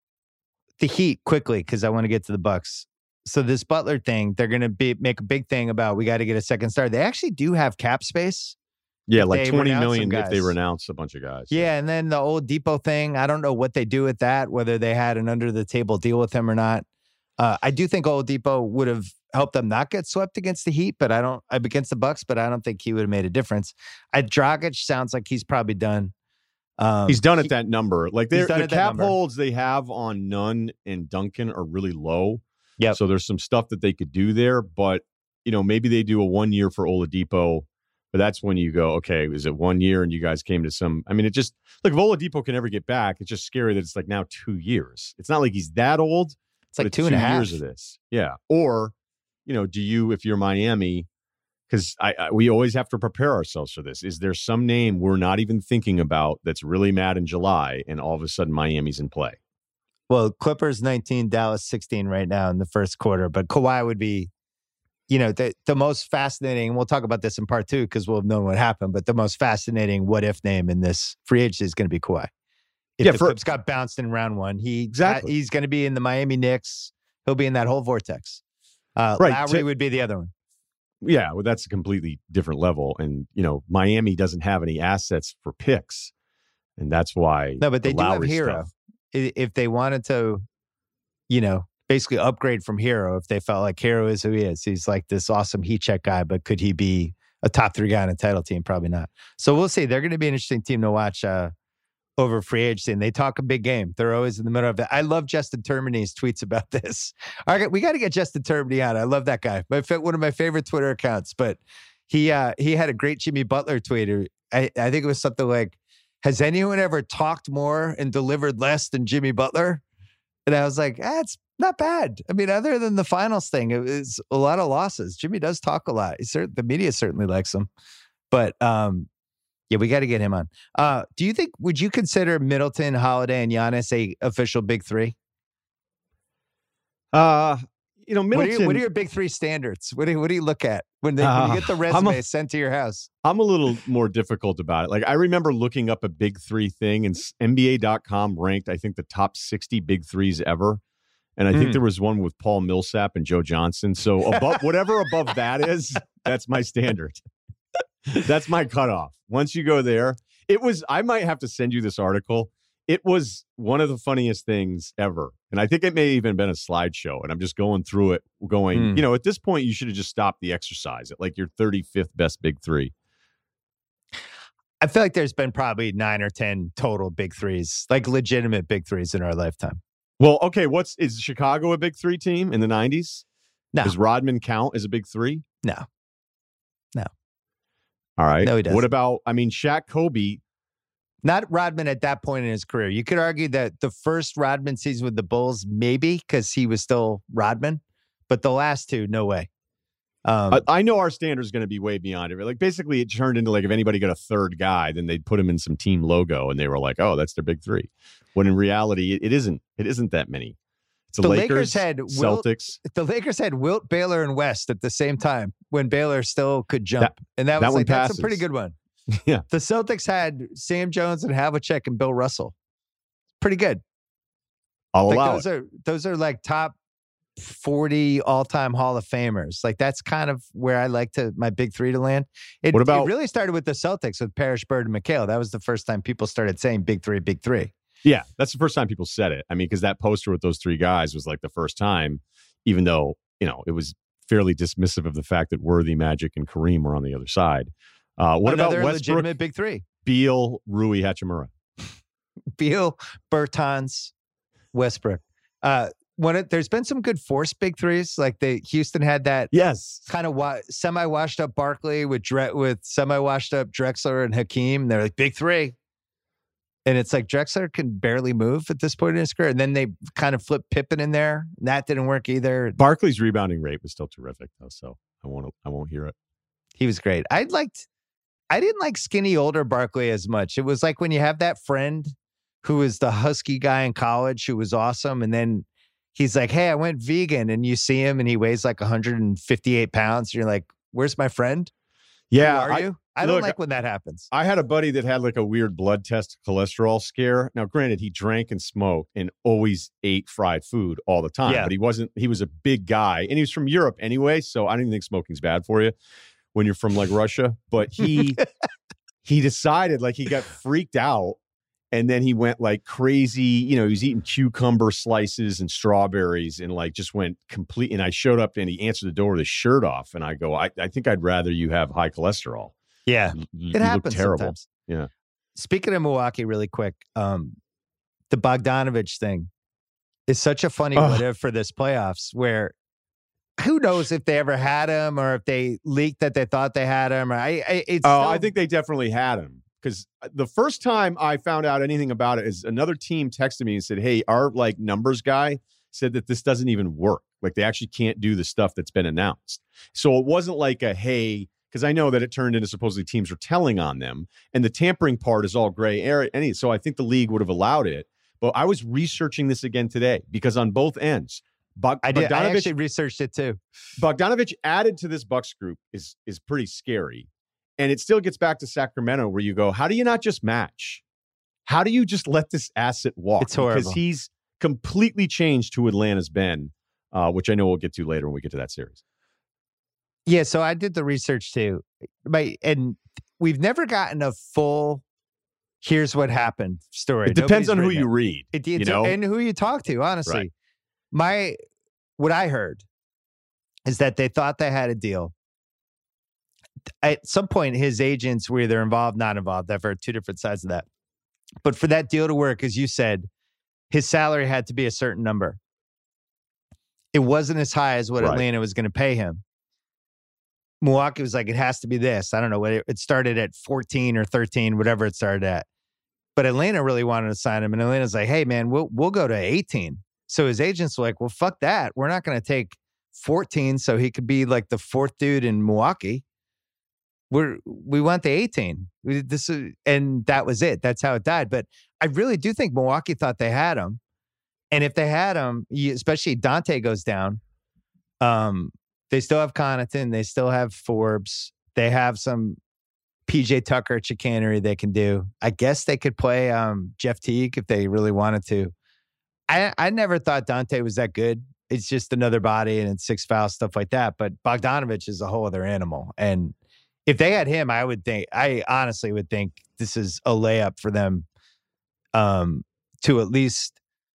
D: the Heat quickly, because I want to get to the Bucks. So this Butler thing, they're going to be make a big thing about. We got to get a second star. They actually do have cap space.
E: Yeah, like
D: They
E: twenty
D: renounce
E: million
D: some
E: if they
D: guys.
E: renounce a bunch of guys.
D: Yeah, and then the old Depot thing. I don't know what they do with that. Whether they had an under the table deal with him or not. Uh, I do think Old Depot would have helped them not get swept against the Heat, but I don't against the Bucks. But I don't think he would have made a difference. I Dragic sounds like he's probably done. Um,
E: He's done at
D: he-
E: that number. Like they're,
D: done
E: the
D: at that
E: cap
D: number.
E: holds they have on Nunn and Duncan are really low.
D: Yep.
E: So there's some stuff that they could do there, but you know maybe they do a one year for Oladipo, but that's when you go, okay, is it one year and you guys came to some? I mean, it just like if Oladipo can ever get back, it's just scary that it's like now two years. It's not like he's that old.
D: It's like
E: but
D: two and a half
E: years of this. Yeah. Or, you know, do you, if you're Miami, because I, I we always have to prepare ourselves for this. Is there some name we're not even thinking about that's really mad in July and all of a sudden Miami's in play?
D: Well, Clippers nineteen, Dallas sixteen right now in the first quarter. But Kawhi would be, you know, the, the most fascinating, and we'll talk about this in part two because we'll have known what happened, but the most fascinating what if name in this free agency is going to be Kawhi. If
E: Yeah,
D: the
E: for-
D: Clips got bounced in round one, he
E: Exactly.
D: he's going to be in the Miami Knicks. He'll be in that whole vortex. Uh,
E: Right,
D: Lowry
E: to-
D: would be the other one.
E: Yeah, well, that's a completely different level. And, you know, Miami doesn't have any assets for picks. And that's why.
D: No, but they
E: the
D: do have
E: Lowry
D: Hero.
E: stuff-
D: I- If they wanted to, you know, basically upgrade from Hero, if they felt like Hero is who he is, he's like this awesome heat check guy, but could he be a top three guy on a title team? Probably not. So we'll see. They're going to be an interesting team to watch uh, over free agency. And they talk a big game. They're always in the middle of it. I love Justin Termini's tweets about this. All right, we got to get Justin Termini on. I love that guy. My fa- one of my favorite Twitter accounts. But he uh, he had a great Jimmy Butler tweet. I, I think it was something like, has anyone ever talked more and delivered less than Jimmy Butler? And I was like, ah, it's not bad. I mean, other than the finals thing, it was a lot of losses. Jimmy does talk a lot. He cert- the media certainly likes him. But um, yeah, we got to get him on. Uh, do you think, would you consider Middleton, Holiday, and Giannis a official big three?
E: Uh, you know,
D: What are,
E: Middleton.
D: your, what are your big three standards? What do you, what do you look at when, they, when
E: Uh,
D: you get the
E: I'm
D: resume
E: a-
D: sent to your house?
E: I'm a little more difficult about it. Like I remember looking up a big three thing and N B A dot com ranked, I think, the top sixty big threes ever. And I think
D: Mm.
E: there was one with Paul Millsap and Joe Johnson. So above whatever above that is, that's my standard. That's my cutoff. Once you go there, it was, I might have to send you this article. It was one of the funniest things ever. And I think it may even been a slideshow. And I'm just going through it, going,
D: Mm.
E: you know, at this point, you should have just stopped the exercise at like your thirty-fifth best big three.
D: I feel like there's been probably nine or ten total big threes, like legitimate big threes in our lifetime.
E: Well, okay, what's is Chicago a big three team in the nineties?
D: No.
E: Does Rodman count as a big three?
D: No. No.
E: All right.
D: No, he doesn't.
E: What about, I mean, Shaq, Kobe,
D: Not Rodman at that point in his career. You could argue that the first Rodman season with the Bulls, maybe because he was still Rodman, but the last two, no way. Um,
E: I, I know our standard is going to be way beyond it. Like basically it turned into like if anybody got a third guy, then they'd put him in some team logo and they were like, oh, that's their big three. When in reality, it, it isn't. It isn't that many. It's the,
D: The
E: Lakers,
D: Lakers had Wilt-
E: Celtics.
D: the Lakers had Wilt, Baylor, and West at the same time when Baylor still could jump,
E: That-
D: and that was
E: that one
D: like that's a pretty
E: passes.
D: good one.
E: Yeah.
D: The Celtics had Sam Jones and Havlicek and Bill Russell. Pretty good.
E: I'll
D: like
E: allow
D: those
E: it.
D: are those are like top forty all-time Hall of Famers. Like that's kind of where I like to my big three to land. It,
E: What about-
D: it really started with the Celtics with Parrish, Bird, and McHale. That was the first time people started saying big three, big three.
E: Yeah, that's the first time people said it. I mean, because that poster with those three guys was like the first time, even though, you know, it was fairly dismissive of the fact that Worthy, Magic, and Kareem were on the other side. Uh, what
D: Another
E: about Westbrook,
D: legitimate big three?
E: Beal, Rui, Hachimura?
D: Beal, Bertans, Westbrook. Uh, when it, there's been some good forced big threes. Like the Houston had that
E: Yes.
D: kind of wa- semi-washed up Barkley with Dre- with semi-washed up Drexler and Hakeem. They're like big three. And it's like Drexler can barely move at this point in his career. And then they kind of flipped Pippen in there. And that didn't work either.
E: Barkley's rebounding rate was still terrific, though, so I won't I won't hear it.
D: He was great. I liked, I didn't like skinny older Barkley as much. It was like when you have that friend who was the husky guy in college who was awesome. And then he's like, hey, I went vegan. And you see him and he weighs like one hundred fifty-eight pounds. You're like, where's my friend?
E: Yeah,
D: Who are
E: I,
D: you? I don't
E: look,
D: like when that happens.
E: I had a buddy that had like a weird blood test cholesterol scare. Now, granted, he drank and smoked and always ate fried food all the time,
D: Yeah.
E: but he wasn't, he was a big guy and he was from Europe anyway. So I don't even think smoking's bad for you when you're from like Russia. But he, he decided like he got freaked out and then he went like crazy. You know, he was eating cucumber slices and strawberries and like just went complete. And I showed up and he answered the door with his shirt off. And I go, I, I think I'd rather you have high cholesterol.
D: Yeah.
E: You, you
D: It
E: look
D: happens
E: terrible.
D: sometimes.
E: Yeah.
D: Speaking of Milwaukee, really quick, um, the Bogdanovich thing is such a funny
E: Ugh.
D: what if for this playoffs where who knows if they ever had him or if they leaked that they thought they had him. Or I, I, it's
E: Oh,
D: still-
E: I think they definitely had him because the first time I found out anything about it is another team texted me and said, "Hey, our like numbers guy said that this doesn't even work. Like they actually can't do the stuff that's been announced." So it wasn't like a hey, because I know that it turned into supposedly teams were telling on them, and the tampering part is all gray area. Any so I think the league would have allowed it. But I was researching this again today because on both ends, Bog-
D: I did. I
E: Bogdanovich
D: actually researched it too.
E: Bogdanovich added to this Bucks group is is pretty scary. And it still gets back to Sacramento where you go, how do you not just match? How do you just let this asset walk?
D: It's horrible.
E: Because he's completely changed who Atlanta's been, uh, which I know we'll get to later when we get to that series.
D: Yeah, so I did the research too. My, and we've never gotten a full here's what happened story.
E: It depends
D: Nobody's
E: on who
D: written
E: you
D: it.
E: read,
D: It,
E: you
D: it's-
E: know?
D: and who you talk to, honestly.
E: Right.
D: My what I heard is that they thought they had a deal. At some point, his agents were either involved, not involved. I've heard two different sides of that. But for that deal to work, as you said, his salary had to be a certain number. It wasn't as high as what
E: Right.
D: Atlanta was going to pay him. Milwaukee was like, it has to be this. I don't know what it, it started at fourteen or thirteen, whatever it started at. But Atlanta really wanted to sign him. And Atlanta's like, hey, man, we'll we'll go to eighteen. So his agents were like, well, fuck that. We're not going to take fourteen so he could be like the fourth dude in Milwaukee. We're we want the eighteen. We, this is, and that was it. That's how it died. But I really do think Milwaukee thought they had him. And if they had him, you, especially Dante goes down, um, they still have Connaughton. They still have Forbes. They have some P J Tucker chicanery they can do. I guess they could play um, Jeff Teague if they really wanted to. I, I never thought Dante was that good. It's just another body and it's six fouls, stuff like that. But Bogdanovich is a whole other animal. And if they had him, I would think, I honestly would think this is a layup for them um, to at least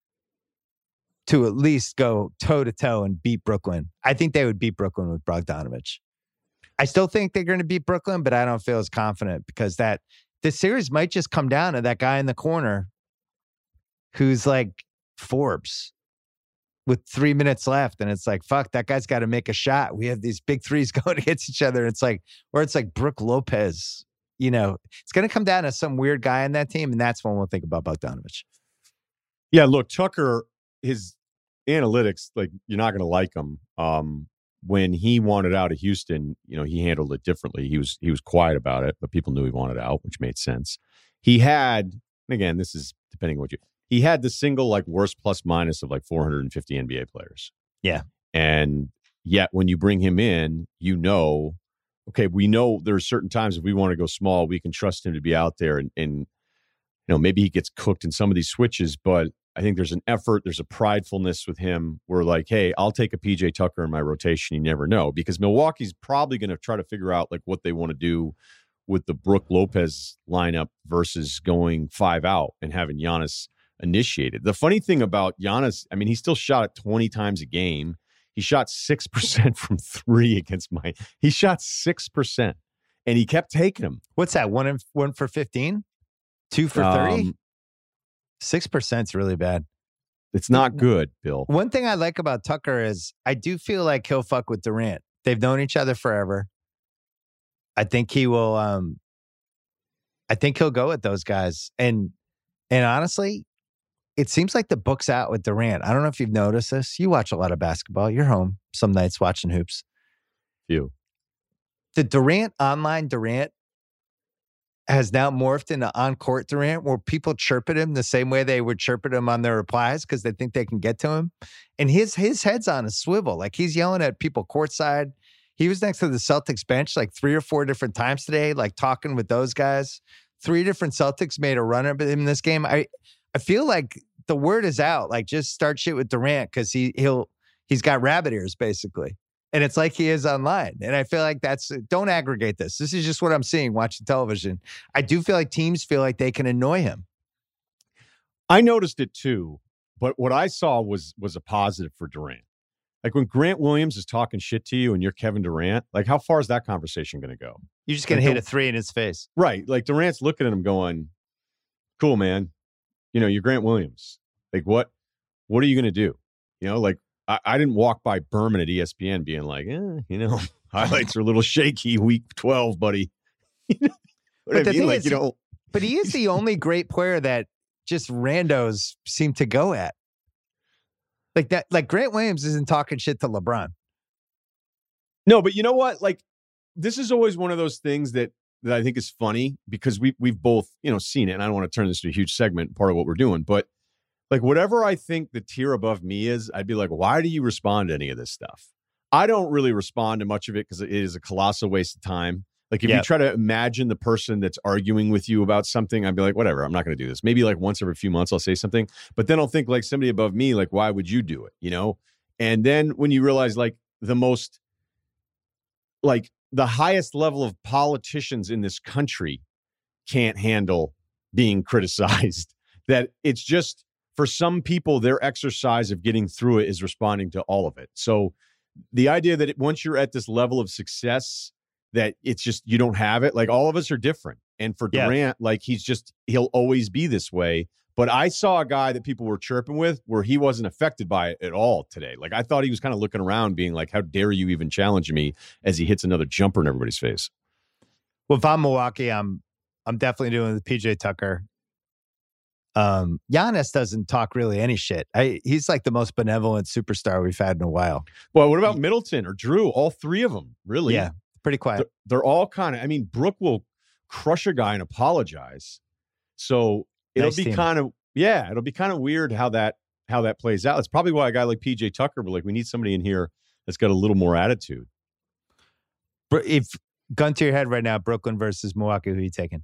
D: to at least go toe to toe and beat Brooklyn. I think they would beat Brooklyn with Bogdanovich. I still think they're going to beat Brooklyn, but I don't feel as confident because that this series might just come down to that guy in the corner who's like Forbes with three minutes left. And it's like, fuck, that guy's got to make a shot. We have these big threes going against each other. It's like, or it's like Brooke Lopez, you know, it's going to come down to some weird guy in that team. And that's when we'll think about Bogdanovich.
E: Yeah, look, Tucker, his analytics, like you're not going to like him. Um, when he wanted out of Houston, you know, he handled it differently. He was he was quiet about it, but people knew he wanted out, which made sense. He had, and again, this is depending on what you, he had the single like worst plus minus of like four hundred fifty N B A players.
D: Yeah.
E: And yet when you bring him in, you know, okay, we know there are certain times if we want to go small, we can trust him to be out there and, and you know, maybe he gets cooked in some of these switches, but I think there's an effort, there's a pridefulness with him. We're like, hey, I'll take a P J Tucker in my rotation. You never know, because Milwaukee's probably going to try to figure out like what they want to do with the Brook Lopez lineup versus going five out and having Giannis initiated. The funny thing about Giannis, I mean, he still shot it twenty times a game. He shot six percent from three against my. He shot six percent, and he kept taking them.
D: What's that? One in, one for fifteen, two for thirty.
E: Um,
D: Six percent's really bad.
E: It's not good, Bill.
D: One thing I like about Tucker is I do feel like he'll fuck with Durant. They've known each other forever. I think he will. Um, I think he'll go with those guys. And and honestly, it seems like the book's out with Durant. I don't know if you've noticed this. You watch a lot of basketball. You're home some nights watching hoops.
E: You.
D: The Durant online Durant has now morphed into on-court Durant, where people chirp at him the same way they would chirp at him on their replies because they think they can get to him. And his his head's on a swivel. Like, he's yelling at people courtside. He was next to the Celtics bench like three or four different times today, like talking with those guys. Three different Celtics made a run at him in this game. I I feel like the word is out. Like, just start shit with Durant because he he'll he's got rabbit ears basically. And it's like he is online. And I feel like that's, don't aggregate this. This is just what I'm seeing watching television. I do feel like teams feel like they can annoy him.
E: I noticed it too, but what I saw was was a positive for Durant. Like, when Grant Williams is talking shit to you and you're Kevin Durant, like, how far is that conversation going to go?
D: You're just going
E: like,
D: to hit a three in his face.
E: Right. Like, Durant's looking at him going, cool, man. You know, you're Grant Williams. Like, what, what are you going to do? You know, like, I, I didn't walk by Berman at E S P N being like, eh, you know, highlights are a little shaky week twelve, buddy. You know what
D: but
E: I
D: the
E: mean?
D: thing
E: Like,
D: is,
E: you know,
D: but he is the only great player that just randos seem to go at. Like that, like Grant Williams isn't talking shit to LeBron.
E: No, but you know what? Like, this is always one of those things that that I think is funny because we we've both, you know, seen it, and I don't want to turn this into a huge segment, part of what we're doing, but like, whatever I think the tier above me is, I'd be like, why do you respond to any of this stuff? I don't really respond to much of it because it is a colossal waste of time. Like, if
D: yep.
E: you try to imagine the person that's arguing with you about something, I'd be like, whatever, I'm not going to do this. Maybe like once every few months I'll say something, but then I'll think like somebody above me, like, why would you do it? You know? And then when you realize like the most, like the highest level of politicians in this country can't handle being criticized, that it's just, for some people, their exercise of getting through it is responding to all of it. So the idea that it, once you're at this level of success, that it's just, you don't have it. Like, all of us are different. And for
D: yeah.
E: Durant, like, he's just, he'll always be this way. But I saw a guy that people were chirping with where he wasn't affected by it at all today. Like, I thought he was kind of looking around being like, how dare you even challenge me, as he hits another jumper in everybody's face.
D: Well, if I'm Milwaukee, I'm, I'm definitely doing the P J Tucker. Um, Giannis doesn't talk really any shit. I, he's like the most benevolent superstar we've had in a while.
E: Well, what about Middleton or Drew? All three of them, really.
D: Yeah, pretty quiet.
E: They're, they're all kind of, I mean, Brook will crush a guy and apologize. So it'll
D: Nice
E: be
D: team.
E: kind of, yeah, it'll be kind of weird how that, how that plays out. It's probably why a guy like P J Tucker, but like, we need somebody in here that's got a little more attitude.
D: If gun to your head right now, Brooklyn versus Milwaukee, who are you taking?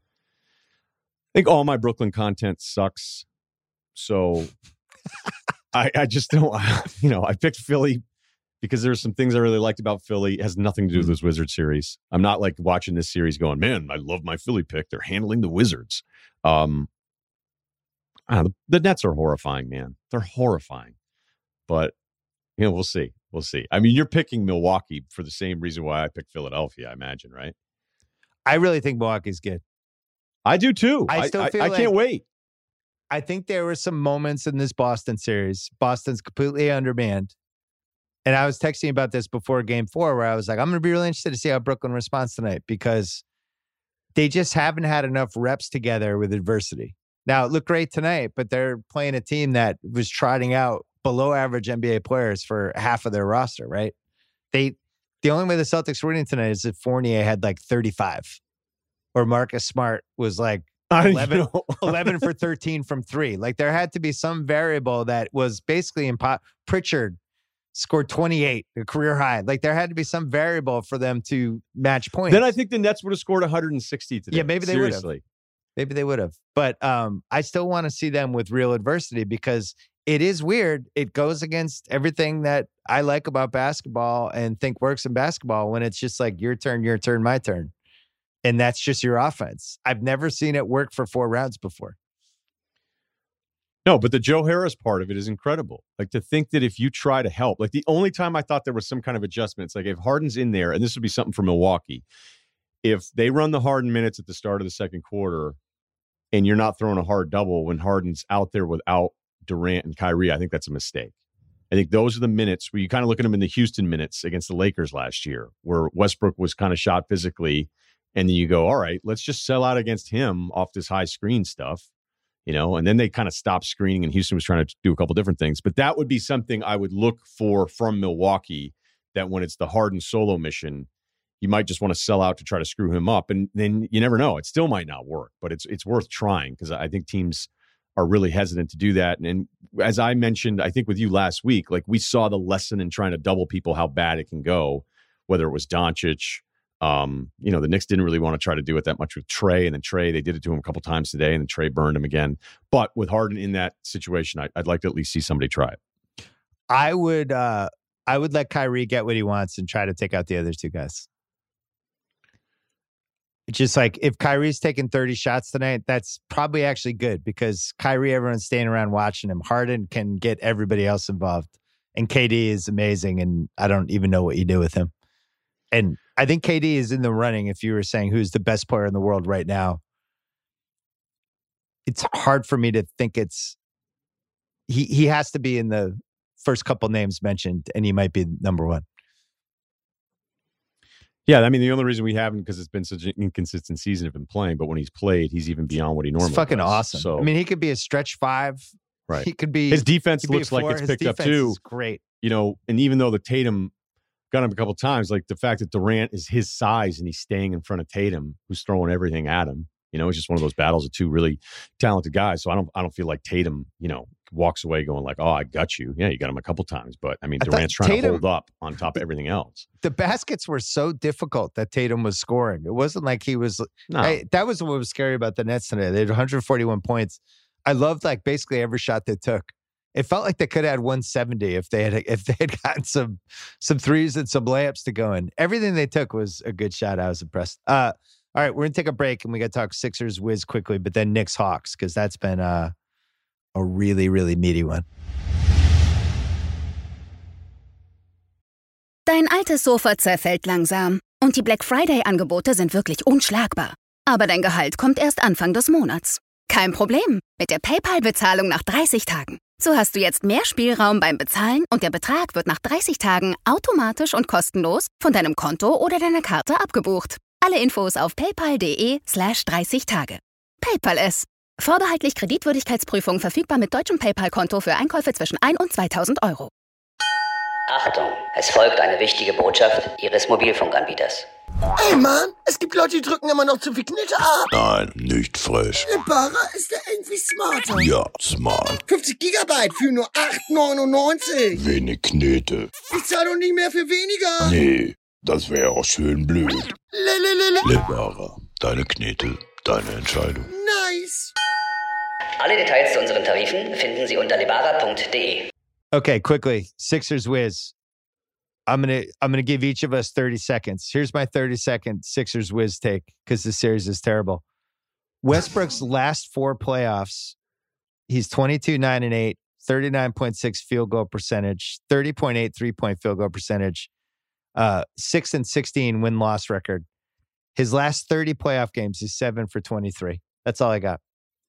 E: I think all my Brooklyn content sucks. So I, I just don't, you know, I picked Philly because there's some things I really liked about Philly. It has nothing to do with this Wizard series. I'm not like watching this series going, man, I love my Philly pick. They're handling the Wizards. Um, I don't know, the, the Nets are horrifying, man. They're horrifying. But, you know, we'll see. We'll see. I mean, you're picking Milwaukee for the same reason why I picked Philadelphia, I imagine, right?
D: I really think Milwaukee's good.
E: I do too.
D: I still feel
E: I, I
D: like,
E: can't wait.
D: I think there were some moments in this Boston series. Boston's completely undermanned. And I was texting about this before game four, where I was like, I'm going to be really interested to see how Brooklyn responds tonight, because they just haven't had enough reps together with adversity. Now, it looked great tonight, but they're playing a team that was trotting out below average N B A players for half of their roster, right? They, the only way the Celtics were winning tonight is if Fournier had like thirty-five. Or Marcus Smart was like eleven, eleven for thirteen from three. Like, there had to be some variable that was basically impo- Pritchard scored twenty-eight, a career high. Like, there had to be some variable for them to match points.
E: Then I think the Nets would have scored one hundred sixty today.
D: Yeah, maybe they would have. Maybe they would have. But um, I still want to see them with real adversity because it is weird. It goes against everything that I like about basketball and think works in basketball when it's just like your turn, your turn, my turn. And that's just your offense. I've never seen it work for four rounds before.
E: No, but the Joe Harris part of it is incredible. Like to think that if you try to help, like the only time I thought there was some kind of adjustment, it's like if Harden's in there, and this would be something for Milwaukee, if they run the Harden minutes at the start of the second quarter and you're not throwing a hard double when Harden's out there without Durant and Kyrie, I think that's a mistake. I think those are the minutes where you kind of look at them in the Houston minutes against the Lakers last year, where Westbrook was kind of shot physically. And then you go, all right, let's just sell out against him off this high screen stuff. You know, and then they kind of stopped screening and Houston was trying to do a couple different things. But that would be something I would look for from Milwaukee, that when it's the Harden solo mission, you might just want to sell out to try to screw him up. And then you never know. It still might not work, but it's it's worth trying because I think teams are really hesitant to do that. And, and as I mentioned, I think with you last week, like we saw the lesson in trying to double people, how bad it can go, whether it was Doncic. Um, you know, the Knicks didn't really want to try to do it that much with Trey, and then Trey, they did it to him a couple times today, and then Trey burned him again. But with Harden in that situation, I, I'd like to at least see somebody try it.
D: I would, uh, I would let Kyrie get what he wants and try to take out the other two guys. It's just like if Kyrie's taking thirty shots tonight, that's probably actually good because Kyrie, everyone's staying around watching him. Harden can get everybody else involved, and K D is amazing, and I don't even know what you do with him. And I think K D is in the running. If you were saying who's the best player in the world right now, it's hard for me to think it's he. He has to be in the first couple names mentioned, and he might be number one.
E: Yeah, I mean the only reason we haven't because it's been such an inconsistent season of him playing. But when he's played, he's even beyond what he normally.
D: It's fucking
E: does.
D: awesome.
E: So,
D: I mean, he could be a stretch five.
E: Right.
D: He could be.
E: His defense looks like it's
D: His
E: picked up too.
D: Is great.
E: You know, and even though the Tatum got him a couple times, like the fact that Durant is his size and he's staying in front of Tatum, who's throwing everything at him. You know, it's just one of those battles of two really talented guys. So I don't, I don't feel like Tatum, you know, walks away going like, "Oh, I got you." Yeah, you got him a couple times, but I mean, I Durant's trying Tatum, to hold up on top of everything else.
D: The baskets were so difficult that Tatum was scoring. It wasn't like he was.
E: No.
D: I, that was what was scary about the Nets today. They had one hundred forty-one points. I loved like basically every shot they took. It felt like they could have had one seventy if they had if they had gotten some some threes and some layups to go in. Everything they took was a good shot. I was impressed. Uh, all right, we're gonna take a break and we got to talk Sixers Wiz quickly, but then Knicks Hawks because that's been uh, a really really meaty one.
F: Dein altes Sofa zerfällt langsam und die Black Friday-Angebote sind wirklich unschlagbar. Aber dein Gehalt kommt erst Anfang des Monats. Kein Problem mit der PayPal-Bezahlung nach dreißig Tagen. So hast du jetzt mehr Spielraum beim Bezahlen und der Betrag wird nach dreißig Tagen automatisch und kostenlos von deinem Konto oder deiner Karte abgebucht. Alle Infos auf paypal.de slash 30 Tage. PayPal es. Vorbehaltlich Kreditwürdigkeitsprüfung verfügbar mit deutschem PayPal-Konto für Einkäufe zwischen ein und zweitausend Euro.
G: Achtung, es folgt eine wichtige Botschaft Ihres Mobilfunkanbieters.
H: Ey Mann, es gibt Leute, die drücken immer noch zu viel Knete ab.
I: Nein, nicht frech.
H: Lebara ist ja irgendwie smarter.
I: Ja, smart.
H: fünfzig Gigabyte für nur acht neunundneunzig.
I: Wenig Knete.
H: Ich zahle doch nicht mehr für weniger.
I: Nee, das wäre auch schön blöd.
H: Lelelele.
I: Lebara, deine Knete, deine Entscheidung.
H: Nice.
G: Alle Details zu unseren Tarifen finden Sie unter lebara punkt de.
D: Okay, quickly, Sixers Wiz. I'm gonna I'm gonna give each of us thirty seconds. Here's my thirty second Sixers Wiz take because this series is terrible. Westbrook's last four playoffs, he's twenty-two, nine, and eight, thirty-nine point six field goal percentage, thirty point eight three-point field goal percentage, uh, six and sixteen win-loss record. His last thirty playoff games, he's seven for twenty-three. That's all I got.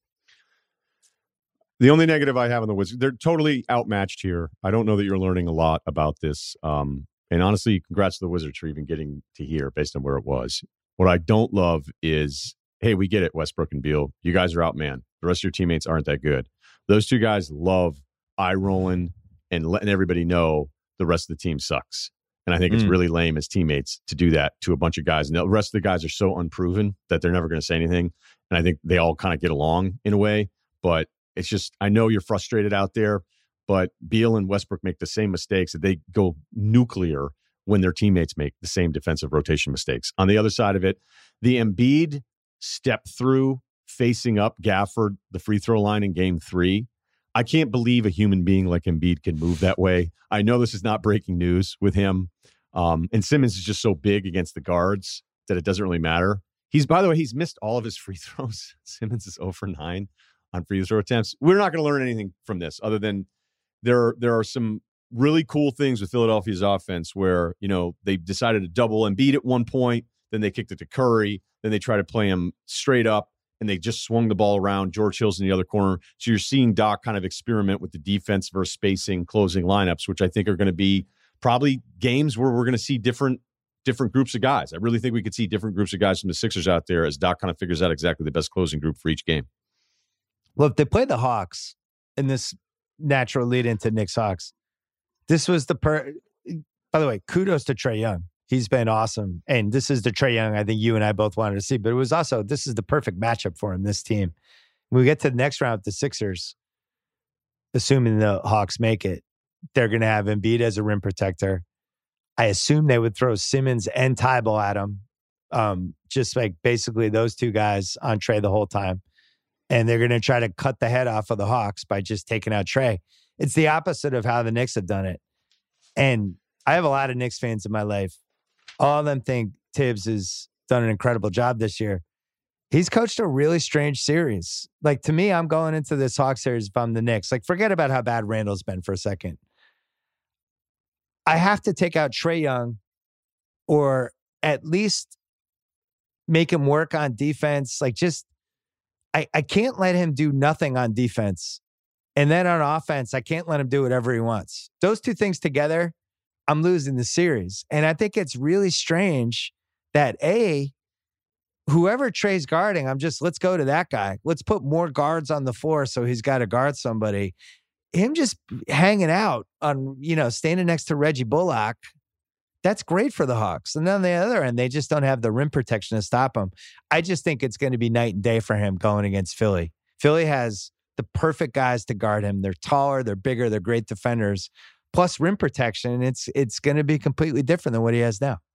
E: The only negative I have on the Wizards, they're totally outmatched here. I don't know that you're learning a lot about this. Um, and honestly, congrats to the Wizards for even getting to here based on where it was. What I don't love is, hey, we get it, Westbrook and Beal. You guys are out, man. The rest of your teammates aren't that good. Those two guys love eye rolling and letting everybody know the rest of the team sucks. And I think mm. it's really lame as teammates to do that to a bunch of guys. And the rest of the guys are so unproven that they're never going to say anything. And I think they all kind of get along in a way. But it's just, I know you're frustrated out there, but Beal and Westbrook make the same mistakes that they go nuclear when their teammates make the same defensive rotation mistakes. On the other side of it, the Embiid step through facing up Gafford, the free throw line in game three. I can't believe a human being like Embiid can move that way. I know this is not breaking news with him. Um, and Simmons is just so big against the guards that it doesn't really matter. He's, by the way, he's missed all of his free throws. Simmons is zero for nine on free throw attempts. We're not going to learn anything from this other than there, there are some really cool things with Philadelphia's offense where, you know, they decided to double Embiid at one point, then they kicked it to Curry, then they tried to play him straight up, and they just swung the ball around. George Hill's in the other corner. So you're seeing Doc kind of experiment with the defense versus spacing, closing lineups, which I think are going to be probably games where we're going to see different different groups of guys. I really think we could see different groups of guys from the Sixers out there as Doc kind of figures out exactly the best closing group for each game.
D: Well, if they play the Hawks in this natural lead into Knicks Hawks, this was the per. By the way, kudos to Trae Young. He's been awesome. And this is the Trae Young I think you and I both wanted to see. But it was also, this is the perfect matchup for him, this team. When we get to the next round with the Sixers, assuming the Hawks make it, they're going to have Embiid as a rim protector. I assume they would throw Simmons and Tybal at him. Um, just like basically those two guys on Trae the whole time. And they're going to try to cut the head off of the Hawks by just taking out Trae. It's the opposite of how the Knicks have done it. And I have a lot of Knicks fans in my life. All of them think Tibbs has done an incredible job this year. He's coached a really strange series. Like, to me, I'm going into this Hawks series if I'm the Knicks. Like, forget about how bad Randall's been for a second. I have to take out Trae Young or at least make him work on defense. Like, just, I, I can't let him do nothing on defense. And then on offense, I can't let him do whatever he wants. Those two things together, I'm losing the series. And I think it's really strange that, A, whoever Trae's guarding, I'm just, let's go to that guy. Let's put more guards on the floor so he's got to guard somebody. Him just hanging out on, you know, standing next to Reggie Bullock, that's great for the Hawks. And then on the other end, they just don't have the rim protection to stop him. I just think it's going to be night and day for him going against Philly. Philly has the perfect guys to guard him. They're taller, they're bigger, they're great defenders. Plus rim protection, it's it's going to be completely different than what he has now.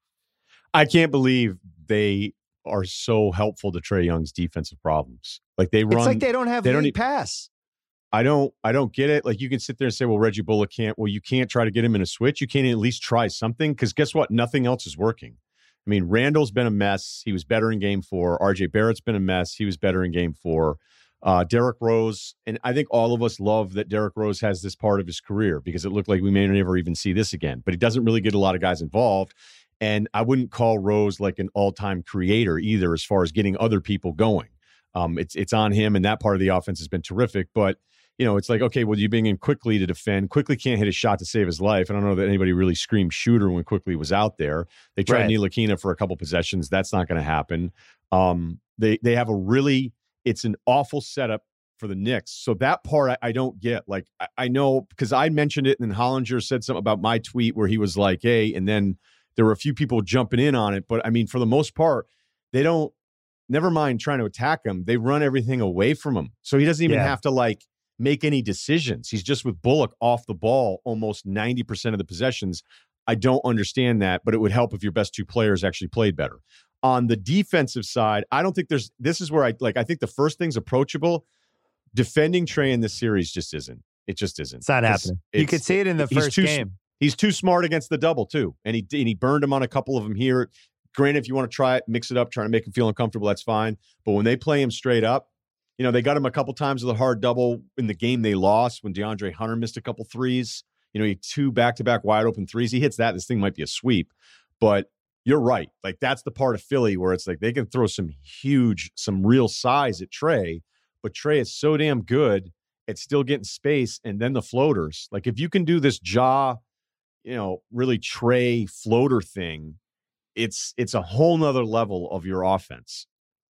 E: I can't believe they are so helpful to Trae Young's defensive problems. Like they run,
D: it's like they don't have
E: they don't
D: lead
E: need,
D: pass.
E: I don't, I don't get it. Like you can sit there and say, well, Reggie Bullock can't. Well, you can't try to get him in a switch. You can't at least try something because guess what? Nothing else is working. I mean, Randall's been a mess. He was better in game four. R J Barrett's been a mess. He was better in game four. Uh, Derrick Rose, and I think all of us love that Derrick Rose has this part of his career because it looked like we may never even see this again. But he doesn't really get a lot of guys involved. And I wouldn't call Rose like an all-time creator either as far as getting other people going. Um, it's it's on him, and that part of the offense has been terrific. But, you know, it's like, okay, well, you bring in Quickly to defend. Quickly can't hit a shot to save his life. I don't know that anybody really screamed shooter when Quickly was out there. They tried right. Ntilikina for a couple possessions. That's not going to happen. Um, they they have a really... It's an awful setup for the Knicks. So that part I, I don't get. Like, I, I know because I mentioned it and then Hollinger said something about my tweet where he was like, hey, and then there were a few people jumping in on it. But I mean, for the most part, they don't, never mind trying to attack him. They run everything away from him. So he doesn't even yeah. have to like make any decisions. He's just with Bullock off the ball almost ninety percent of the possessions. I don't understand that, but it would help if your best two players actually played better. On the defensive side, I don't think there's, this is where I, like, I think the first thing's approachable. Defending Trae in this series just isn't. It just isn't.
D: It's not happening. It's, you could see it in the first
E: too,
D: game.
E: He's too smart against the double, too. And he, and he burned him on a couple of them here. Granted, if you want to try it, mix it up, trying to make him feel uncomfortable, that's fine. But when they play him straight up, you know, they got him a couple times with a hard double in the game they lost when DeAndre Hunter missed a couple threes. You know, he had two back-to-back wide open threes. He hits that. This thing might be a sweep. But you're right. Like, that's the part of Philly where it's like they can throw some huge, some real size at Trae, but Trae is so damn good at still getting space and then the floaters. Like, if you can do this jaw, you know, really Trae floater thing, it's it's a whole nother level of your offense.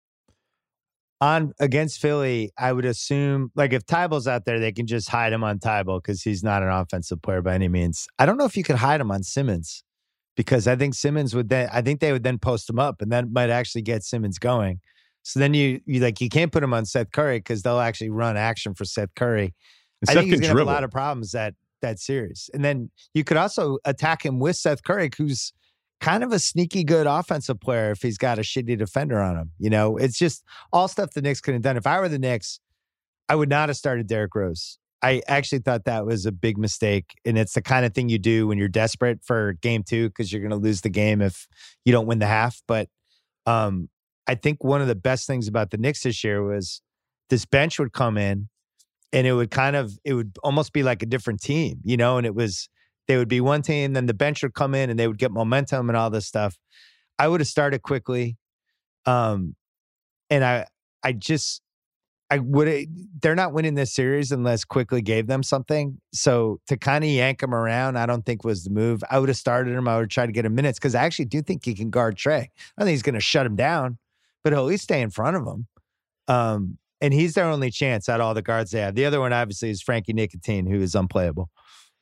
D: On against Philly, I would assume, like, if Tybal's out there, they can just hide him on Tybal because he's not an offensive player by any means. I don't know if you could hide him on Simmons. Because I think Simmons would then, I think they would then post him up and that might actually get Simmons going. So then you, you like, you can't put him on Seth Curry because they'll actually run action for Seth Curry.
E: And
D: I
E: Seth
D: think he's going to have a lot
E: dribble.
D: of problems that, that series. And then you could also attack him with Seth Curry, who's kind of a sneaky good offensive player if he's got a shitty defender on him. You know, it's just all stuff the Knicks could have done. If I were the Knicks, I would not have started Derrick Rose. I actually thought that was a big mistake. And it's the kind of thing you do when you're desperate for game two because you're going to lose the game if you don't win the half. But um, I think one of the best things about the Knicks this year was this bench would come in and it would kind of, it would almost be like a different team, you know, and it was, they would be one team, then the bench would come in and they would get momentum and all this stuff. I would have started quickly. Um, and I, I just, I would, they're not winning this series unless Quickly gave them something. So to kind of yank him around, I don't think was the move. I would have started him. I would try to get him minutes because I actually do think he can guard Trey. I think he's going to shut him down, but he'll at least stay in front of him. Um, and he's their only chance out of all the guards they have. The other one, obviously, is Frankie Nicotine, who is unplayable.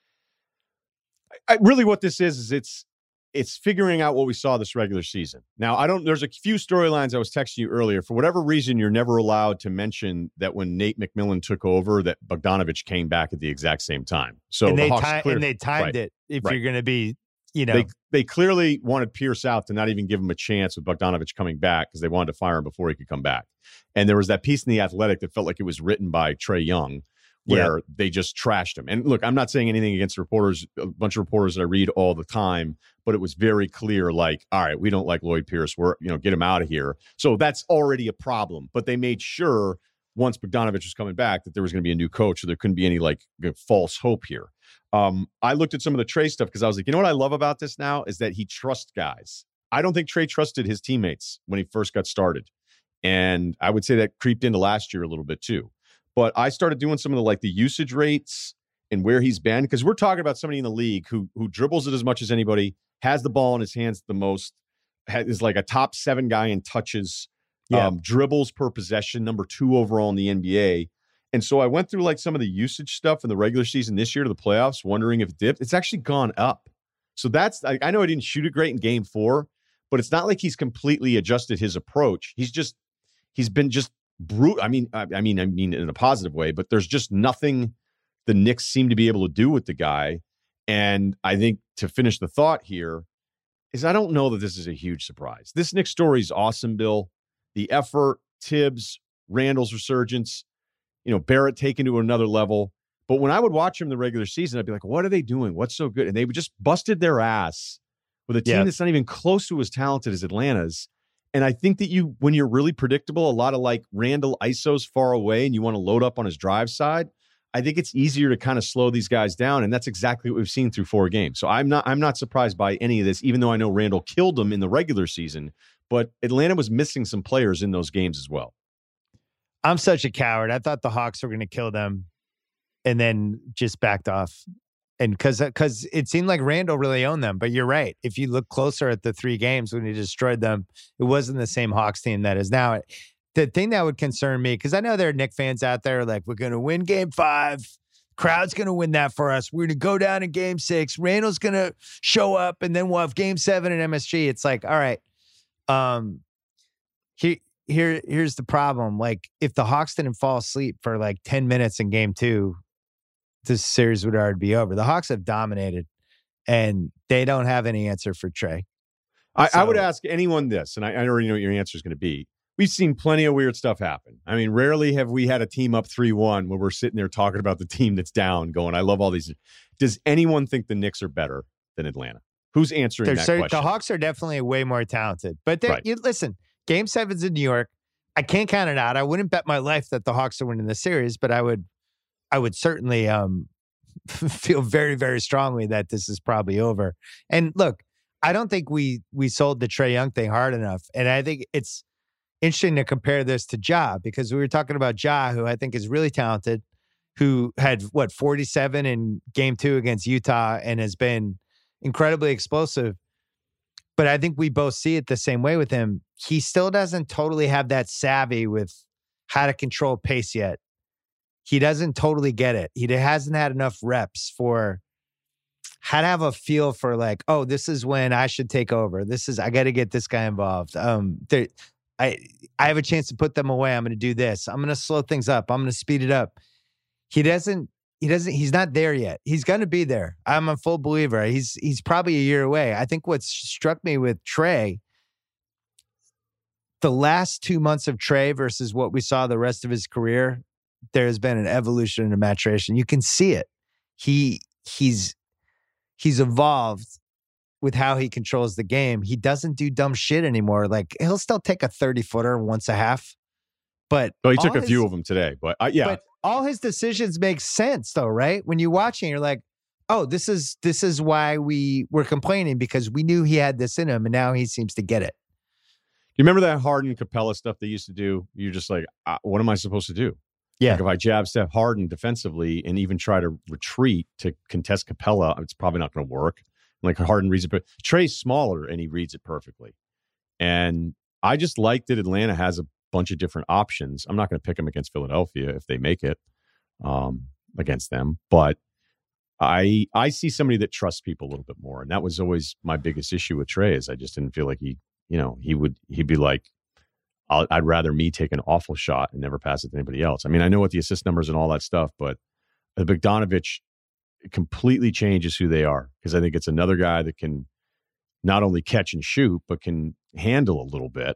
E: I, really what this is, is it's it's figuring out what we saw this regular season. Now, I don't, there's a few storylines I was texting you earlier. For whatever reason, you're never allowed to mention that when Nate McMillan took over, that Bogdanovich came back at the exact same time. So
D: and,
E: the
D: they,
E: Hawks
D: ti-
E: clear,
D: and they timed
E: right,
D: it if
E: right.
D: you're going to be, you know.
E: They, they clearly wanted Pierce out to not even give him a chance with Bogdanovich coming back because they wanted to fire him before he could come back. And there was that piece in The Athletic that felt like it was written by Trae Young, where yeah. they just trashed him. And look, I'm not saying anything against reporters, a bunch of reporters that I read all the time, but it was very clear, like, all right, we don't like Lloyd Pierce. We're, you know, get him out of here. So that's already a problem. But they made sure once Bogdanovich was coming back that there was going to be a new coach, so there couldn't be any like false hope here. Um, I looked at some of the Trey stuff because I was like, you know what I love about this now is that he trusts guys. I don't think Trey trusted his teammates when he first got started. And I would say that creeped into last year a little bit too. But I started doing some of the like the usage rates and where he's been, because we're talking about somebody in the league who who dribbles it as much as anybody, has the ball in his hands the most, has, is like a top seven guy in touches, yeah. um, dribbles per possession, number two overall in the N B A. And so I went through like some of the usage stuff in the regular season this year to the playoffs, wondering if it dipped. It's actually gone up. So that's, I, I know I didn't shoot it great in game four, but it's not like he's completely adjusted his approach. He's just, he's been just brute. I mean, I, I mean, I mean in a positive way, but there's just nothing the Knicks seem to be able to do with the guy. And I think to finish the thought here is I don't know that this is a huge surprise. This Knicks story is awesome, Bill. The effort, Tibbs, Randall's resurgence, you know, Barrett taken to another level. But when I would watch him in the regular season, I'd be like, what are they doing? What's so good? And they just busted their ass with a team yeah. that's not even close to as talented as Atlanta's. And I think that you, when you're really predictable, a lot of like Randall I S Os far away and you want to load up on his drive side, I think it's easier to kind of slow these guys down. And that's exactly what we've seen through four games. So I'm not, I'm not surprised by any of this, even though I know Randall killed them in the regular season, but Atlanta was missing some players in those games as well.
D: I'm such a coward. I thought the Hawks were going to kill them and then just backed off. And because because it seemed like Randall really owned them. But you're right. If you look closer at the three games when he destroyed them, it wasn't the same Hawks team that is now. The thing that would concern me, because I know there are Knicks fans out there like, we're going to win game five. Crowd's going to win that for us. We're going to go down in game six. Randall's going to show up, and then we'll have game seven in M S G. It's like, all right. Um, here, here, here's the problem. Like, if the Hawks didn't fall asleep for like ten minutes in game two, this series would already be over. The Hawks have dominated, and they don't have any answer for Trey.
E: I,
D: so,
E: I would ask anyone this, and I, I already know what your answer is going to be. We've seen plenty of weird stuff happen. I mean, rarely have we had a team up three one where we're sitting there talking about the team that's down going, I love all these. Does anyone think the Knicks are better than Atlanta? Who's answering that
D: certain,
E: question?
D: The Hawks are definitely way more talented. But
E: right.
D: you, listen, game seven's in New York. I can't count it out. I wouldn't bet my life that the Hawks are winning the series, but I would I would certainly um, feel very, very strongly that this is probably over. And look, I don't think we we sold the Trae Young thing hard enough. And I think it's interesting to compare this to Ja, because we were talking about Ja, who I think is really talented, who had, what, forty-seven in game two against Utah and has been incredibly explosive. But I think we both see it the same way with him. He still doesn't totally have that savvy with how to control pace yet. He doesn't totally get it. He hasn't had enough reps for how to have a feel for like, oh, this is when I should take over. This is, I got to get this guy involved. Um, there, I, I have a chance to put them away. I'm going to do this. I'm going to slow things up. I'm going to speed it up. He doesn't, he doesn't. He's not there yet. He's going to be there. I'm a full believer. He's he's probably a year away. I think what struck me with Trae, the last two months of Trae versus what we saw the rest of his career, there has been an evolution and a maturation. You can see it. He he's he's evolved with how he controls the game. He doesn't do dumb shit anymore. Like, he'll still take a thirty footer once a half, but
E: oh, he took a
D: his,
E: few of them today. But uh, yeah,
D: but all his decisions make sense, though, right? When you're watching, you're like, oh, this is this is why we were complaining, because we knew he had this in him, and now he seems to get it.
E: You remember that Harden Capella stuff they used to do? You're just like, uh, what am I supposed to do?
D: Yeah.
E: Like if I jab Steph Harden defensively and even try to retreat to contest Capella, it's probably not going to work. Like Harden reads it, but Trae's smaller and he reads it perfectly. And I just like that Atlanta has a bunch of different options. I'm not going to pick them against Philadelphia if they make it um, against them, but I I see somebody that trusts people a little bit more, and that was always my biggest issue with Trae. Is I just didn't feel like he, you know, he would he'd be like, I'll, I'd rather me take an awful shot and never pass it to anybody else. I mean, I know what the assist numbers and all that stuff, but the Bogdanovich completely changes who they are, because I think it's another guy that can not only catch and shoot, but can handle a little bit.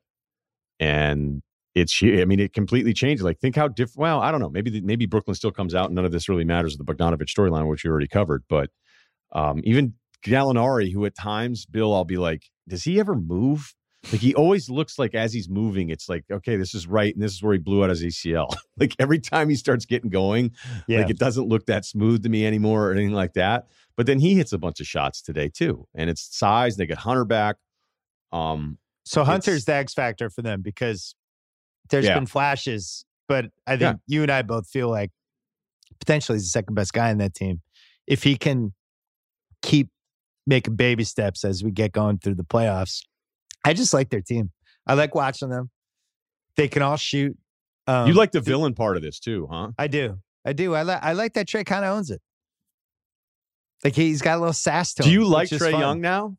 E: And it's, I mean, it completely changes. Like, think how different, well, I don't know. Maybe, the, maybe Brooklyn still comes out and none of this really matters with the Bogdanovich storyline, which we already covered. But um, even Gallinari, who at times, Bill, I'll be like, does he ever move? Like, he always looks like as he's moving, it's like, okay, this is right. And this is where he blew out his A C L. Like every time he starts getting going,
D: yeah.
E: like it doesn't look that smooth to me anymore or anything like that. But then he hits a bunch of shots today too. And it's size. They get Hunter back. Um,
D: so Hunter's the X factor for them, because there's
E: yeah.
D: been flashes, but I think
E: yeah.
D: you and I both feel like potentially he's the second best guy in that team. If he can keep making baby steps as we get going through the playoffs, I just like their team. I like watching them. They can all shoot. Um,
E: you like the villain part of this too, huh?
D: I do. I do. I like. I like that Trae kind of owns it. Like he's got a little sass to
E: do
D: him.
E: Do you like
D: Trae
E: fun. Young now?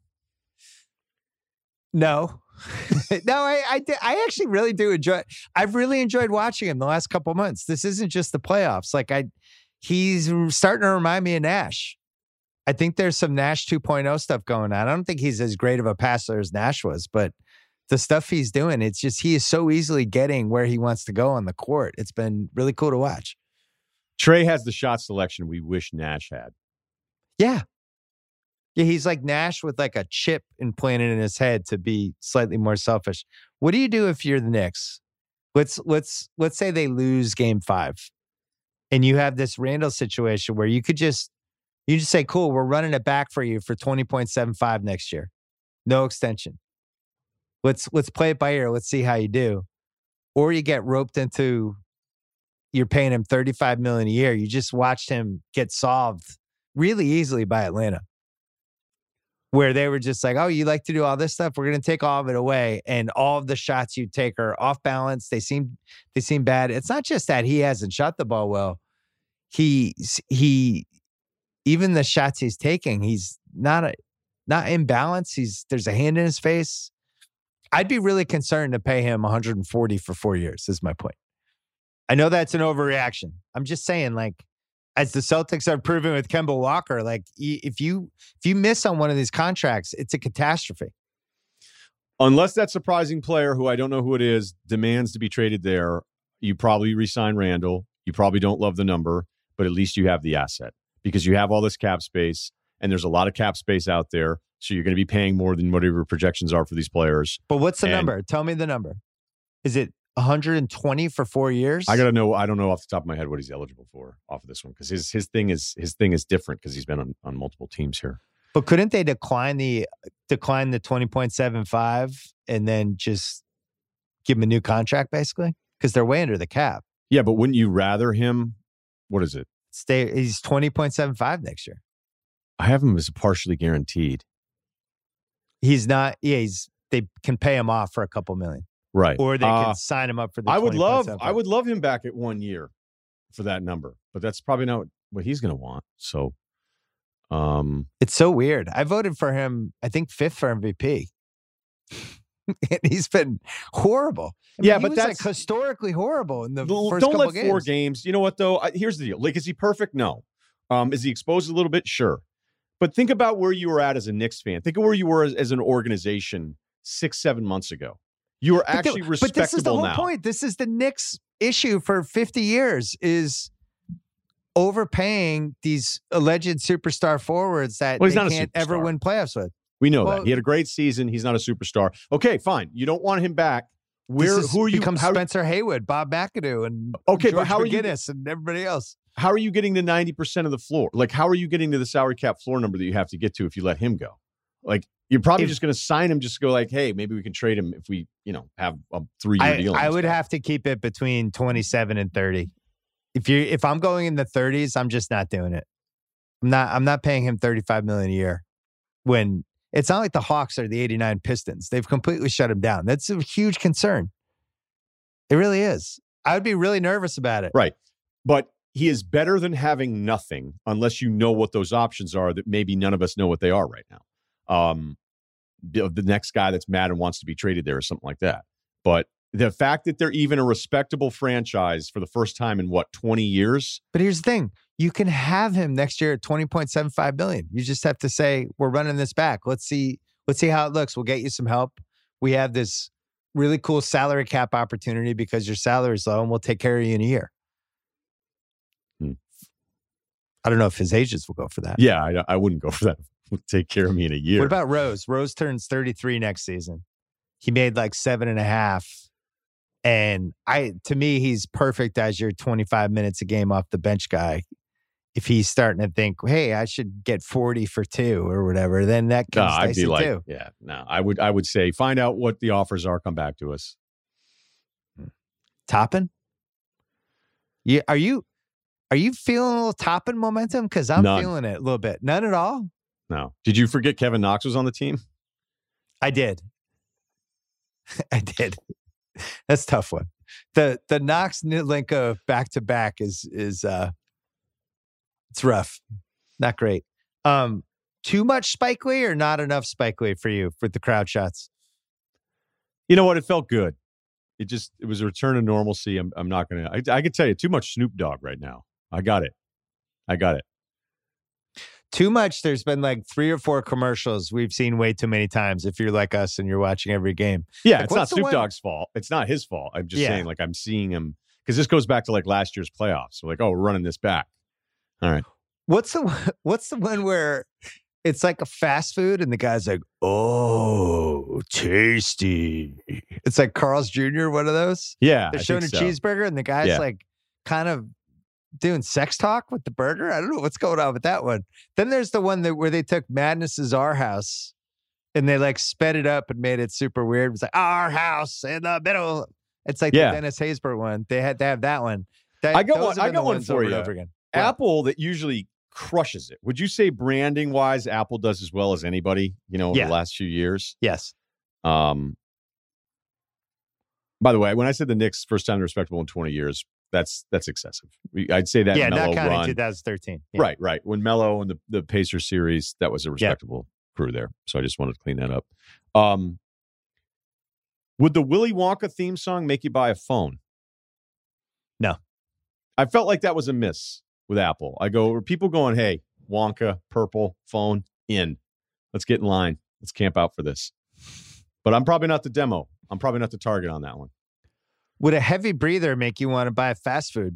D: No, no. I I, did, I actually really do enjoy. I've really enjoyed watching him the last couple of months. This isn't just the playoffs. Like I, he's starting to remind me of Nash. I think there's some Nash two point oh stuff going on. I don't think he's as great of a passer as Nash was, but the stuff he's doing, it's just he is so easily getting where he wants to go on the court. It's been really cool to watch.
E: Trae has the shot selection we wish Nash had.
D: Yeah. Yeah, he's like Nash with like a chip implanted in his head to be slightly more selfish. What do you do if you're the Knicks? Let's let's let's say they lose game five and you have this Randall situation where you could just You just say, cool, we're running it back for you for twenty point seven five next year. No extension. Let's let's play it by ear. Let's see how you do. Or you get roped into, you're paying him thirty-five million dollars a year. You just watched him get solved really easily by Atlanta, where they were just like, oh, you like to do all this stuff? We're going to take all of it away. And all of the shots you take are off balance. They seem they seem bad. It's not just that he hasn't shot the ball well. He he... Even the shots he's taking, he's not a, not in balance. He's there's a hand in his face. I'd be really concerned to pay him one hundred forty for four years. Is my point. I know that's an overreaction. I'm just saying, like, as the Celtics are proving with Kemba Walker, like if you if you miss on one of these contracts, it's a catastrophe.
E: Unless that surprising player, who I don't know who it is, demands to be traded there, you probably re-sign Randall. You probably don't love the number, but at least you have the asset. Because you have all this cap space, and there's a lot of cap space out there, so you're going to be paying more than whatever your projections are for these players.
D: But what's the
E: and
D: number? Tell me the number. Is it one hundred twenty for four years?
E: I got to know. I don't know off the top of my head what he's eligible for off of this one, because his his thing is his thing is different because he's been on, on multiple teams here.
D: But couldn't they decline the decline the twenty point seven five and then just give him a new contract basically? Because they're way under the cap.
E: Yeah, but wouldn't you rather him? What is it?
D: Stay. He's twenty point seven five next year.
E: I have him as partially guaranteed.
D: He's not. Yeah, he's. They can pay him off for a couple million,
E: right?
D: Or they can
E: uh,
D: sign him up for the.
E: I would love. I would love him back at one year for that number, but that's probably not what he's going to want. So, um,
D: it's so weird. I voted for him. I think fifth for M V P. And he's been horrible. I mean,
E: yeah,
D: he
E: but
D: was
E: that's
D: like historically horrible in the
E: don't
D: first couple
E: let
D: games.
E: four games. You know what though? I, here's the deal. Like, is he perfect? No. Um, is he exposed a little bit? Sure. But think about where you were at as a Knicks fan. Think of where you were as, as an organization six, seven months ago. You are actually
D: but the,
E: respectable now.
D: But this is the whole
E: now.
D: point. This is the Knicks issue for fifty years is overpaying these alleged superstar forwards that
E: well, he's
D: they
E: not
D: can't
E: a
D: ever win playoffs with.
E: We know
D: well,
E: that. He had a great season. He's not a superstar. Okay, fine. You don't want him back. Where
D: this is,
E: who are you?
D: Becomes
E: how,
D: Spencer Haywood, Bob McAdoo, and
E: okay,
D: George
E: but how
D: McGinnis
E: are you,
D: and everybody else.
E: How are you getting the ninety percent of the floor? Like, how are you getting to the salary cap floor number that you have to get to if you let him go? Like, you're probably if, just going to sign him just to go like, hey, maybe we can trade him if we, you know, have a three-year
D: I,
E: deal.
D: I would have to keep it between twenty-seven and thirty. If you if I'm going in the thirties, I'm just not doing it. I'm not I'm not paying him thirty-five million dollars a year when it's not like the Hawks are the eighty-nine Pistons. They've completely shut him down. That's a huge concern. It really is. I would be really nervous about it.
E: Right. But he is better than having nothing unless you know what those options are that maybe none of us know what they are right now. Um, the, the next guy that's mad and wants to be traded there or something like that. But the fact that they're even a respectable franchise for the first time in what, twenty years?
D: But here's the thing. You can have him next year at twenty point seven five billion dollars. You just have to say, we're running this back. Let's see, let's see how it looks. We'll get you some help. We have this really cool salary cap opportunity because your salary is low and we'll take care of you in a year.
E: Hmm.
D: I don't know if his agents will go for that.
E: Yeah, I, I wouldn't go for that. Take care of me in a year.
D: What about Rose? Rose turns thirty-three next season. He made like seven and a half. And I, to me, he's perfect as your twenty-five minutes a game off the bench guy. If he's starting to think, hey, I should get forty for two or whatever, then that
E: no,
D: comes
E: I'd be like,
D: too.
E: yeah, no, I would, I would say, find out what the offers are. Come back to us.
D: Toppin? Yeah, are you, are you feeling a little Toppin momentum? Because I'm
E: None.
D: feeling it a little bit. None at all.
E: No. Did you forget Kevin Knox was on the team?
D: I did. I did. That's a tough one. The the Knox Nitlinka back to back is is uh it's rough. Not great. Um too much Spike Lee or not enough Spike Lee for you with the crowd shots?
E: You know what? It felt good. It just it was a return to normalcy. I'm I'm not gonna I I could tell you too much Snoop Dogg right now. I got it. I got it.
D: Too much. There's been like three or four commercials we've seen way too many times. If you're like us and you're watching every game.
E: Yeah,
D: like,
E: it's not Snoop
D: one?
E: Dogg's fault. It's not his fault. I'm just
D: Yeah.
E: saying, like, I'm seeing him because this goes back to like last year's playoffs. So like, oh, we're running this back. All right.
D: What's the what's the one where it's like a fast food and the guy's like, oh, tasty. It's like Carl's Junior, one of those.
E: Yeah.
D: They're
E: I
D: showing a
E: think so.
D: cheeseburger and the guy's
E: Yeah.
D: like kind of doing sex talk with the burger. I don't know what's going on with that one. Then there's the one that where they took Madness's Our House and they like sped it up and made it super weird. It was like Our House in the middle. It's like
E: Yeah.
D: the Dennis Haysbert one. They had to have that one. That,
E: I got
D: those
E: one-
D: have
E: I
D: been
E: got
D: the
E: one
D: ones
E: for
D: over
E: you.
D: and over again. What?
E: Apple that usually crushes it. Would you say branding wise, Apple does as well as anybody, you know, over
D: Yeah.
E: the last few years?
D: Yes.
E: Um, by the way, when I said the Knicks first time respectable in twenty years, that's that's excessive. We- I'd say that
D: Yeah,
E: Melo
D: not counting
E: run.
D: twenty thirteen. Yeah.
E: Right, right. When Melo and the, the Pacers series, that was a respectable crew there. So I just wanted to clean that up. Um, would the Willy Wonka theme song make you buy a phone?
D: No.
E: I felt like that was a miss with Apple. I go, are people going, hey, Wonka, purple, phone, in. Let's get in line. Let's camp out for this. But I'm probably not the demo. I'm probably not the target on that one.
D: Would a heavy breather make you want to buy fast food?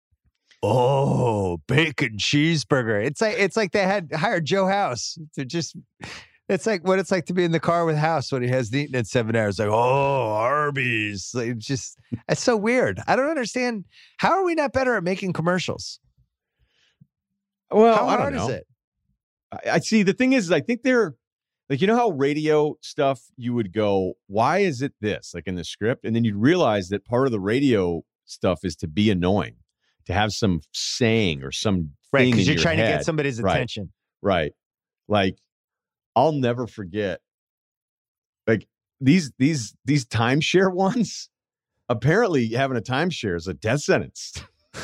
D: Oh, bacon cheeseburger. It's like it's like they had hired Joe House to just it's like what it's like to be in the car with House when he has eaten at seven hours. Like, oh, Arby's. Like, it's just it's so weird. I don't understand. How are we not better at making commercials?
E: Well,
D: How
E: I
D: hard
E: don't know.
D: is it?
E: I, I see. The thing is, I think they're like, you know how radio stuff, you would go, why is it this? Like in the script. And then you'd realize that part of the radio stuff is to be annoying, to have some saying or some
D: Right,
E: thing
D: because
E: in
D: you're
E: your
D: trying to
E: head.
D: get somebody's
E: Right.
D: attention.
E: Right. Like, I'll never forget, like these, these, these timeshare ones, apparently having a timeshare is a death sentence.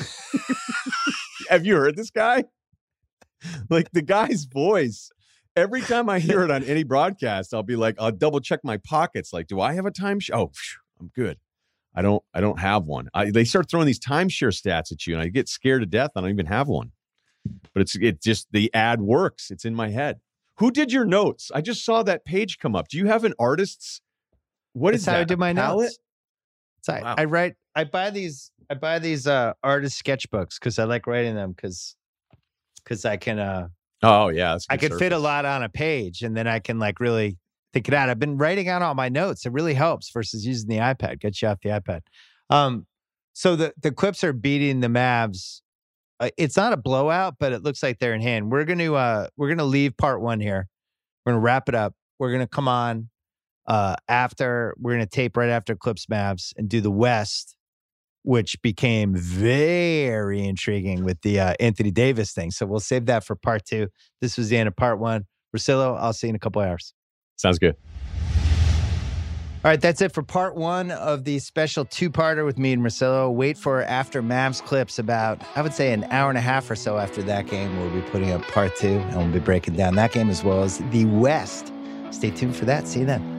E: Have you heard this guy? Like the guy's voice, every time I hear it on any broadcast, I'll be like, I'll double check my pockets. Like, do I have a timeshare? Oh, phew, I'm good. I don't, I don't have one. I, they start throwing these timeshare stats at you and I get scared to death. I don't even have one. but it's it just the ad works. It's in my head. Who did your notes? I just saw that page come up. Do you have an artist's? What
D: That's
E: is
D: how
E: that?
D: I do my
E: palette?
D: notes. So I,
B: Wow.
D: I write. I buy these. I buy these uh, artist sketchbooks because I like writing them because because I can. Uh,
E: Oh yeah, that's a
D: I
E: good
D: can fit a
E: surface.
D: lot on a page, and then I can like really think it out. I've been writing out all my notes. It really helps versus using the iPad. Gets you off the iPad. Um, so the the Clips are beating the Mavs. Uh, it's not a blowout, but it looks like they're in hand. We're gonna uh, we're gonna leave part one here. We're gonna wrap it up. We're gonna come on uh, after. We're gonna tape right after Clips Mavs and do the West, which became very intriguing with the uh, Anthony Davis thing. So we'll save that for part two. This was the end of part one. Russillo, I'll see you in a couple hours.
E: Sounds good.
D: All right, that's it for part one of the special two-parter with me and Russillo. Wait for after Mavs Clips about, I would say, an hour and a half or so after that game. We'll be putting up part two, and we'll be breaking down that game as well as the West. Stay tuned for that. See you then.